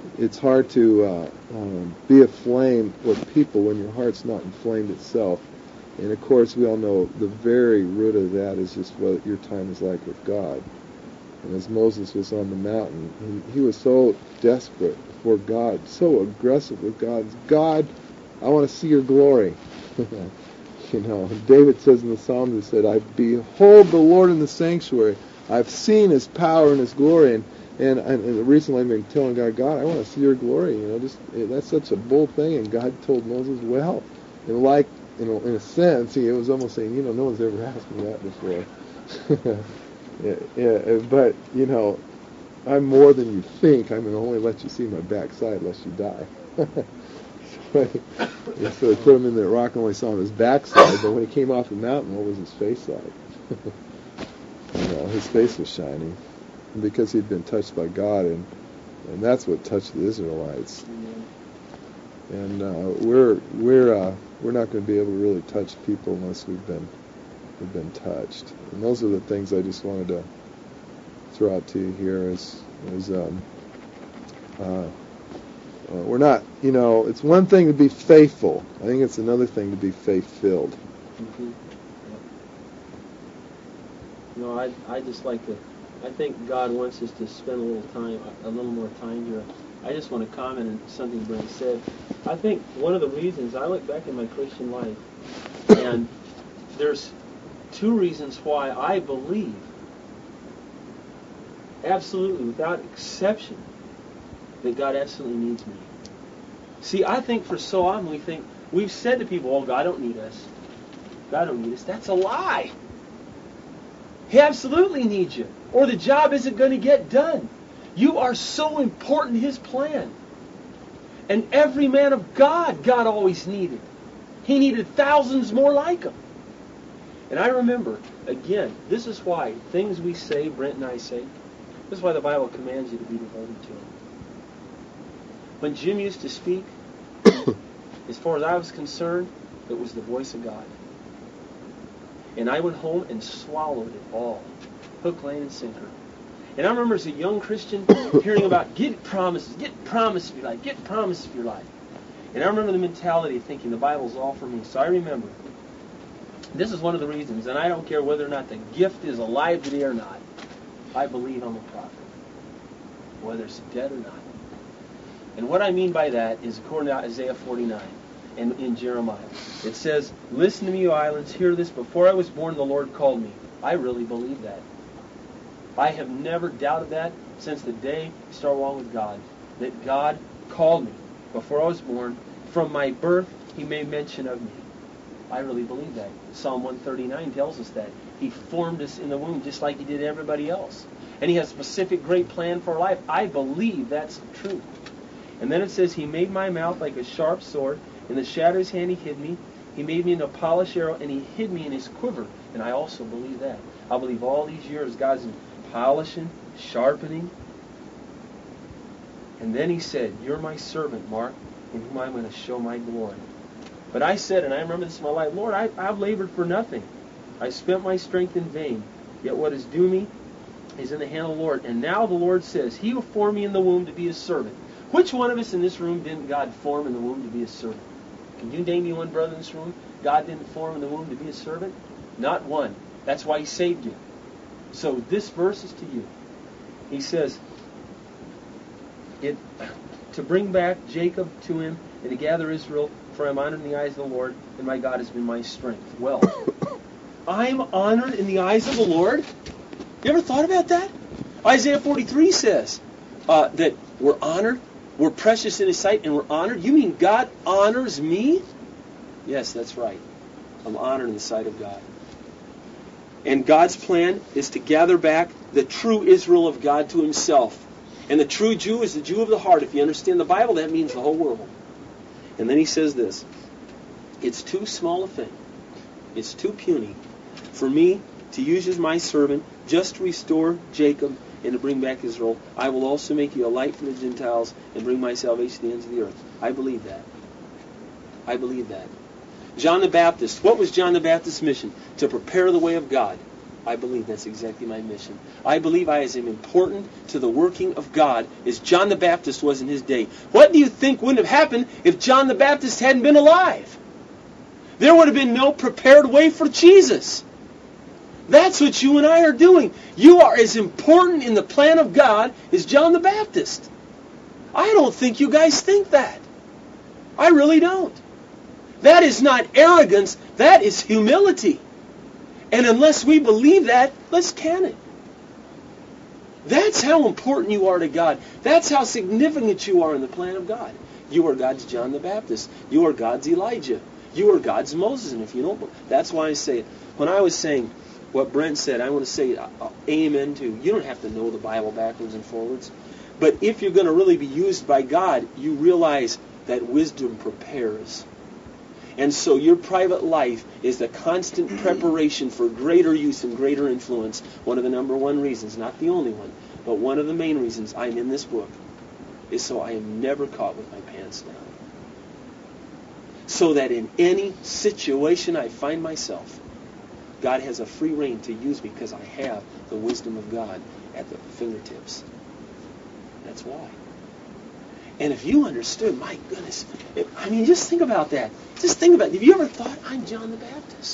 B: be aflame with people when your heart's not inflamed itself. And of course, we all know the very root of that is just what your time is like with God. And as Moses was on the mountain, he was so desperate for God, so aggressive with God. God, I want to see your glory. David says in the Psalms, he said, I behold the Lord in the sanctuary. I've seen His power and His glory. And recently I've been telling God, I want to see Your glory. That's such a bold thing. And God told Moses, well, and like, in a sense, it was almost saying, no one's ever asked me that before. But, I'm more than you think. I'm going to only let you see my backside lest you die. So they put him in the rock and only saw his backside, but when he came off the mountain, what was his face like? His face was shining because he'd been touched by God, and that's what touched the Israelites. And we're not going to be able to really touch people unless we've been touched. And those are the things I just wanted to throw out to you here. We're not, it's one thing to be faithful. I think it's another thing to be faith-filled.
A: Mm-hmm. I just like to, I think God wants us to spend a little more time here. I just want to comment on something Brent said. I think one of the reasons, I look back in my Christian life, and there's two reasons why I believe, absolutely, without exception, that God absolutely needs me. See, I think for so often we've said to people, oh, God don't need us. God don't need us. That's a lie. He absolutely needs you, or the job isn't going to get done. You are so important in His plan. And every man of God always needed. He needed thousands more like him. And I remember, again, this is why things we say, Brent and I say, this is why the Bible commands you to be devoted to Him. When Jim used to speak, as far as I was concerned, it was the voice of God. And I went home and swallowed it all, hook, line, and sinker. And I remember as a young Christian hearing about get promises of your life, get promises of your life. And I remember the mentality of thinking the Bible's all for me. So I remember, this is one of the reasons, and I don't care whether or not the gift is alive today or not, I believe I'm a prophet, whether it's dead or not. And what I mean by that is according to Isaiah 49 and in Jeremiah. It says, listen to me, you islands, hear this, before I was born the Lord called me. I really believe that. I have never doubted that since the day I started walking with God, that God called me before I was born. From my birth, He made mention of me. I really believe that. Psalm 139 tells us that. He formed us in the womb just like He did everybody else. And He has a specific great plan for our life. I believe that's the truth. And then it says, He made my mouth like a sharp sword. In the shadow of His hand He hid me. He made me into a polished arrow, and He hid me in His quiver. And I also believe that. I believe all these years God's been polishing, sharpening. And then He said, you're my servant, Mark, in whom I'm going to show my glory. But I said, and I remember this in my life, Lord, I've labored for nothing. I spent my strength in vain. Yet what is due me is in the hand of the Lord. And now the Lord says, He will form me in the womb to be His servant. Which one of us in this room didn't God form in the womb to be His servant? Can you name me one brother in this room God didn't form in the womb to be His servant? Not one. That's why He saved you. So this verse is to you. He says, to bring back Jacob to Him and to gather Israel, for I am honored in the eyes of the Lord, and my God has been my strength. Well, I'm honored in the eyes of the Lord? You ever thought about that? Isaiah 43 says that we're honored, we're precious in His sight, and we're honored. You mean God honors me? Yes, that's right. I'm honored in the sight of God. And God's plan is to gather back the true Israel of God to Himself. And the true Jew is the Jew of the heart. If you understand the Bible, that means the whole world. And then He says this, it's too small a thing, it's too puny for me to use as my servant just to restore Jacob and to bring back Israel. I will also make you a light for the Gentiles and bring my salvation to the ends of the earth. I believe that. I believe that. John the Baptist, what was John the Baptist's mission? To prepare the way of God. I believe that's exactly my mission. I believe I am as important to the working of God as John the Baptist was in his day. What do you think wouldn't have happened if John the Baptist hadn't been alive? There would have been no prepared way for Jesus. That's what you and I are doing. You are as important in the plan of God as John the Baptist. I don't think you guys think that. I really don't. That is not arrogance. That is humility. And unless we believe that, let's can it. That's how important you are to God. That's how significant you are in the plan of God. You are God's John the Baptist. You are God's Elijah. You are God's Moses. And if you don't, that's why I say it. When I was saying what Brent said, I want to say amen to. You don't have to know the Bible backwards and forwards. But if you're going to really be used by God, you realize that wisdom prepares. And so your private life is the constant preparation for greater use and greater influence. One of the number one reasons, not the only one, but one of the main reasons I'm in this book is so I am never caught with my pants down. So that in any situation I find myself, God has a free rein to use me because I have the wisdom of God at the fingertips. That's why. And if you understood, my goodness, just think about that. Just think about it. Have you ever thought, I'm John the Baptist?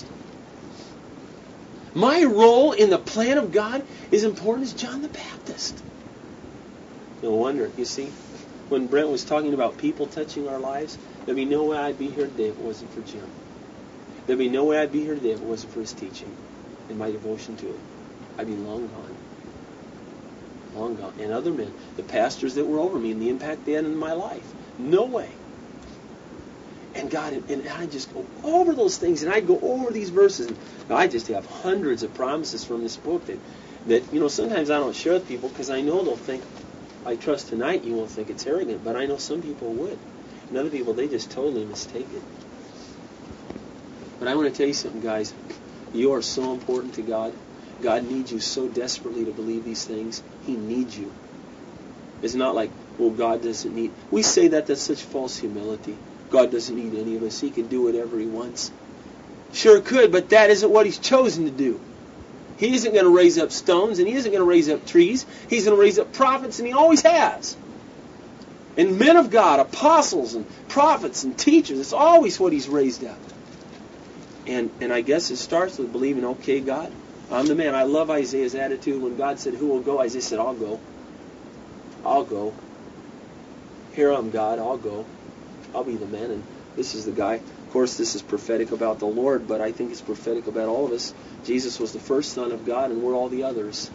A: My role in the plan of God is important as John the Baptist. No wonder, you see, when Brent was talking about people touching our lives, there'd be no way I'd be here today if it wasn't for Jim. There'd be no way I'd be here today if it wasn't for his teaching and my devotion to it. I'd be long gone. Long gone. And other men, the pastors that were over me and the impact they had in my life. No way. And God, and I just go over those things, and I'd go over these verses. And I just have hundreds of promises from this book that sometimes I don't share with people because I know they'll think, I trust tonight you won't think it's arrogant, but I know some people would. And other people, they just totally mistake it. But I want to tell you something, guys. You are so important to God. God needs you so desperately to believe these things. He needs you. It's not like, well, God doesn't need... We say that's such false humility. God doesn't need any of us. He can do whatever He wants. Sure could, but that isn't what He's chosen to do. He isn't going to raise up stones, and He isn't going to raise up trees. He's going to raise up prophets, and He always has. And men of God, apostles and prophets and teachers, it's always what He's raised up. And I guess it starts with believing, okay, God, I'm the man. I love Isaiah's attitude. When God said, who will go? Isaiah said, I'll go. I'll go. Here I'm God. I'll go. I'll be the man. And this is the guy. Of course, this is prophetic about the Lord, but I think it's prophetic about all of us. Jesus was the first Son of God, and we're all the others.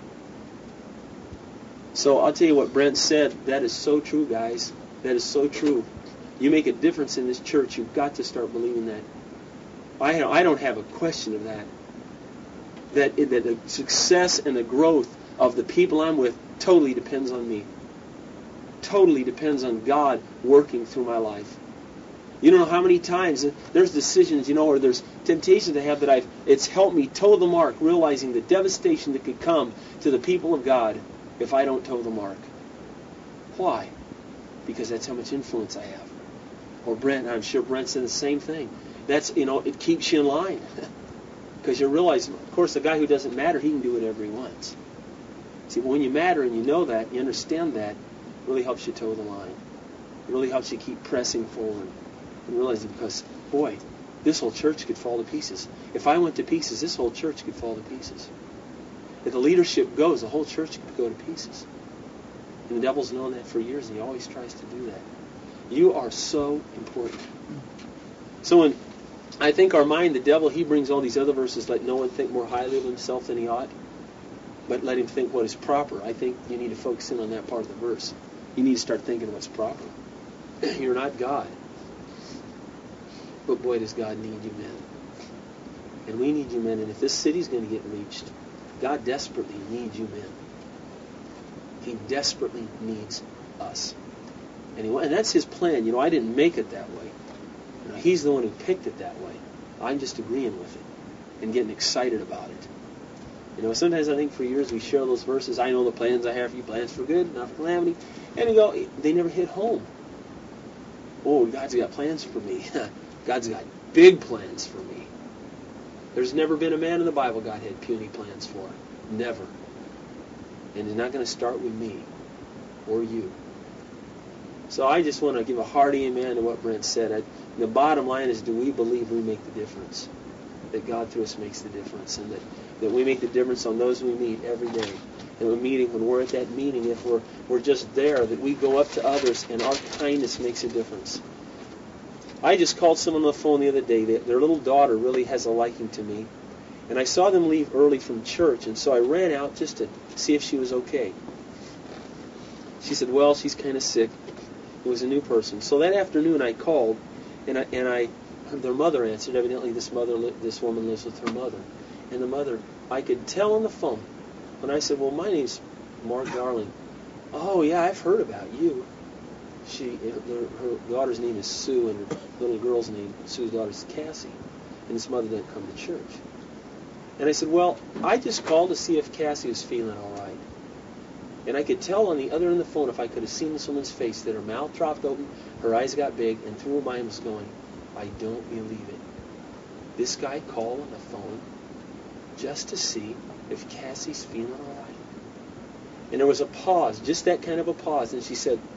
A: So I'll tell you what Brent said. That is so true, guys. That is so true. You make a difference in this church. You've got to start believing that. I don't have a question of that. That the success and the growth of the people I'm with totally depends on me. Totally depends on God working through my life. You don't know how many times there's decisions, or there's temptations I have that it's helped me toe the mark, realizing the devastation that could come to the people of God if I don't toe the mark. Why? Because that's how much influence I have. Or Brent, I'm sure Brent said the same thing. That's, it keeps you in line. Because you realize, of course, the guy who doesn't matter, he can do whatever he wants. See, when you matter and you know that, you understand that, it really helps you toe the line. It really helps you keep pressing forward. And realizing, because, boy, this whole church could fall to pieces. If I went to pieces, this whole church could fall to pieces. If the leadership goes, the whole church could go to pieces. And the devil's known that for years, and he always tries to do that. You are so important. So when I think our mind, the devil, he brings all these other verses, let no one think more highly of himself than he ought, but let him think what is proper. I think you need to focus in on that part of the verse. You need to start thinking what's proper. You're not God. But boy, does God need you men. And we need you men. And if this city's going to get reached, God desperately needs you men. He desperately needs us. And that's His plan. I didn't make it that way. He's the one who picked it that way. I'm just agreeing with it and getting excited about it. Sometimes I think for years we share those verses. I know the plans I have for you, plans for good, not for calamity. And they never hit home. Oh, God's got plans for me. God's got big plans for me. There's never been a man in the Bible God had puny plans for. Never. And He's not going to start with me or you. So I just want to give a hearty amen to what Brent said. The bottom line is, do we believe we make the difference? That God through us makes the difference, and that we make the difference on those we meet every day. And when we're at that meeting, if we're just there, that we go up to others and our kindness makes a difference. I just called someone on the phone the other day. Their little daughter really has a liking to me. And I saw them leave early from church, and so I ran out just to see if she was okay. She said, well, she's kind of sick. It was a new person. So that afternoon I called, and their mother answered. Evidently this woman lives with her mother. And the mother, I could tell on the phone. When I said, well, my name's Mark Darling. Oh, yeah, I've heard about you. Her daughter's name is Sue, and her little girl's name, Sue's daughter's Cassie. And this mother didn't come to church. And I said, well, I just called to see if Cassie was feeling all right. And I could tell on the other end of the phone, if I could have seen this woman's face, that her mouth dropped open, her eyes got big, and through her mind was going, I don't believe it. This guy called on the phone just to see if Cassie's feeling all right. And there was a pause, just that kind of a pause. And she said,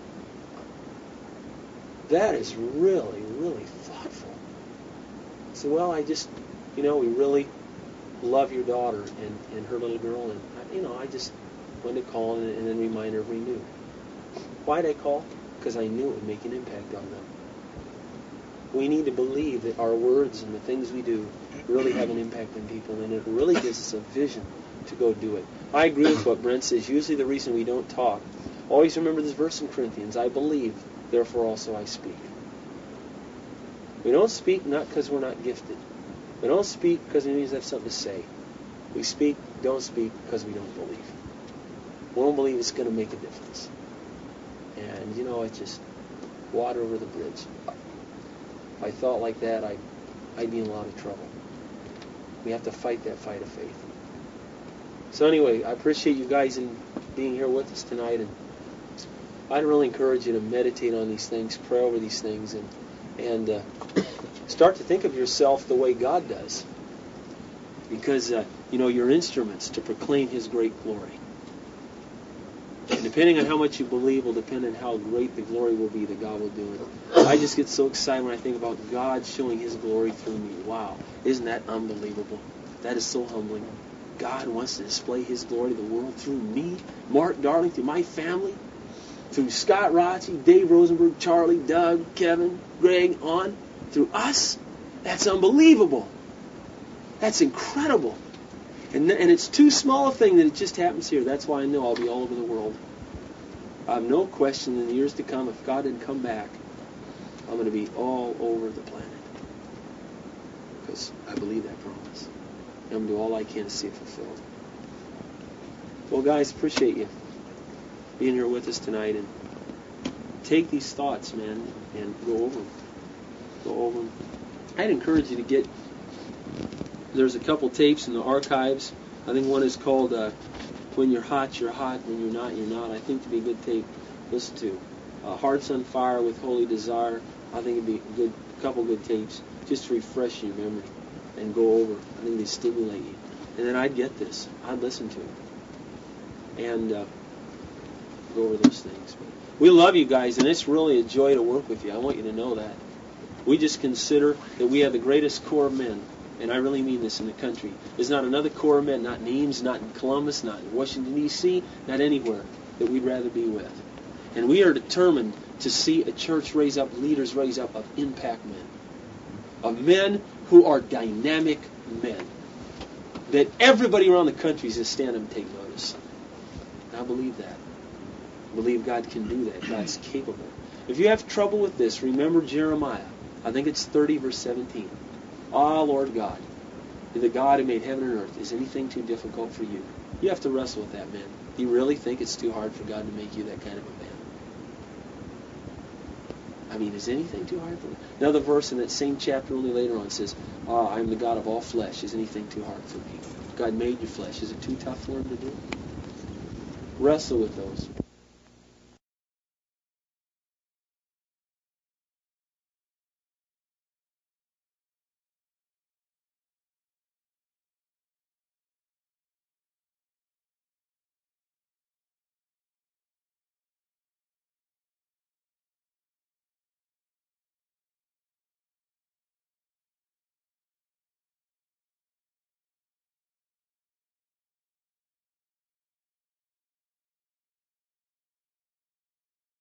A: that is really, really thoughtful. I said, well, I just, we really love your daughter and her little girl, and I just wanted to call and then remind her we knew. Why did I call? Because I knew it would make an impact on them. We need to believe that our words and the things we do really have an impact on people, and it really gives us a vision to go do it. I agree with what Brent says. Usually the reason we don't talk, always remember this verse in Corinthians, I believe, therefore also I speak. We don't speak not because we're not gifted. We don't speak because we have something to say. We don't speak because we don't believe. We don't believe it's going to make a difference. And, it's just water over the bridge. If I thought like that, I'd be in a lot of trouble. We have to fight that fight of faith. So anyway, I appreciate you guys being here with us tonight. And I'd really encourage you to meditate on these things, pray over these things, and start to think of yourself the way God does. Because, you're instruments to proclaim His great glory. And depending on how much you believe will depend on how great the glory will be that God will do it. I just get so excited when I think about God showing His glory through me. Wow, isn't that unbelievable? That is so humbling. God wants to display His glory to the world through me, Mark Darling, through my family, through Scott Rotzi, Dave Rosenberg, Charlie, Doug, Kevin, Greg, on, through us. That's unbelievable. That's incredible. And it's too small a thing that it just happens here. That's why I know I'll be all over the world. I have no question in the years to come, if God didn't come back, I'm going to be all over the planet. Because I believe that promise. I'm going to do all I can to see it fulfilled. Well, guys, appreciate you being here with us tonight. And take these thoughts, man, and go over them. Go over them. I'd encourage you to get... There's a couple tapes in the archives. I think one is called When You're Hot, You're Hot. When You're Not, You're Not. I think it'd be a good tape to listen to. Hearts on Fire with Holy Desire. I think it'd be a couple good tapes just to refresh your memory and go over. I think they stimulate you. And then I'd get this. I'd listen to it. And go over those things. But we love you guys, and it's really a joy to work with you. I want you to know that. We just consider that we have the greatest corps of men. And I really mean this in the country. There's not another corps of men, not in Ames, not in Columbus, not in Washington, D.C., not anywhere that we'd rather be with. And we are determined to see a church raise up, leaders raise up of impact men. Of men who are dynamic men. That everybody around the country is going to stand up and take notice. And I believe that. I believe God can do that. God's capable. If you have trouble with this, remember Jeremiah. I think it's 30 verse 17. Ah, Lord God, the God who made heaven and earth, is anything too difficult for you? You have to wrestle with that, man. Do you really think it's too hard for God to make you that kind of a man? I mean, is anything too hard for you? Another verse in that same chapter only later on says, I am the God of all flesh. Is anything too hard for me? God made your flesh. Is it too tough for Him to do? Wrestle with those.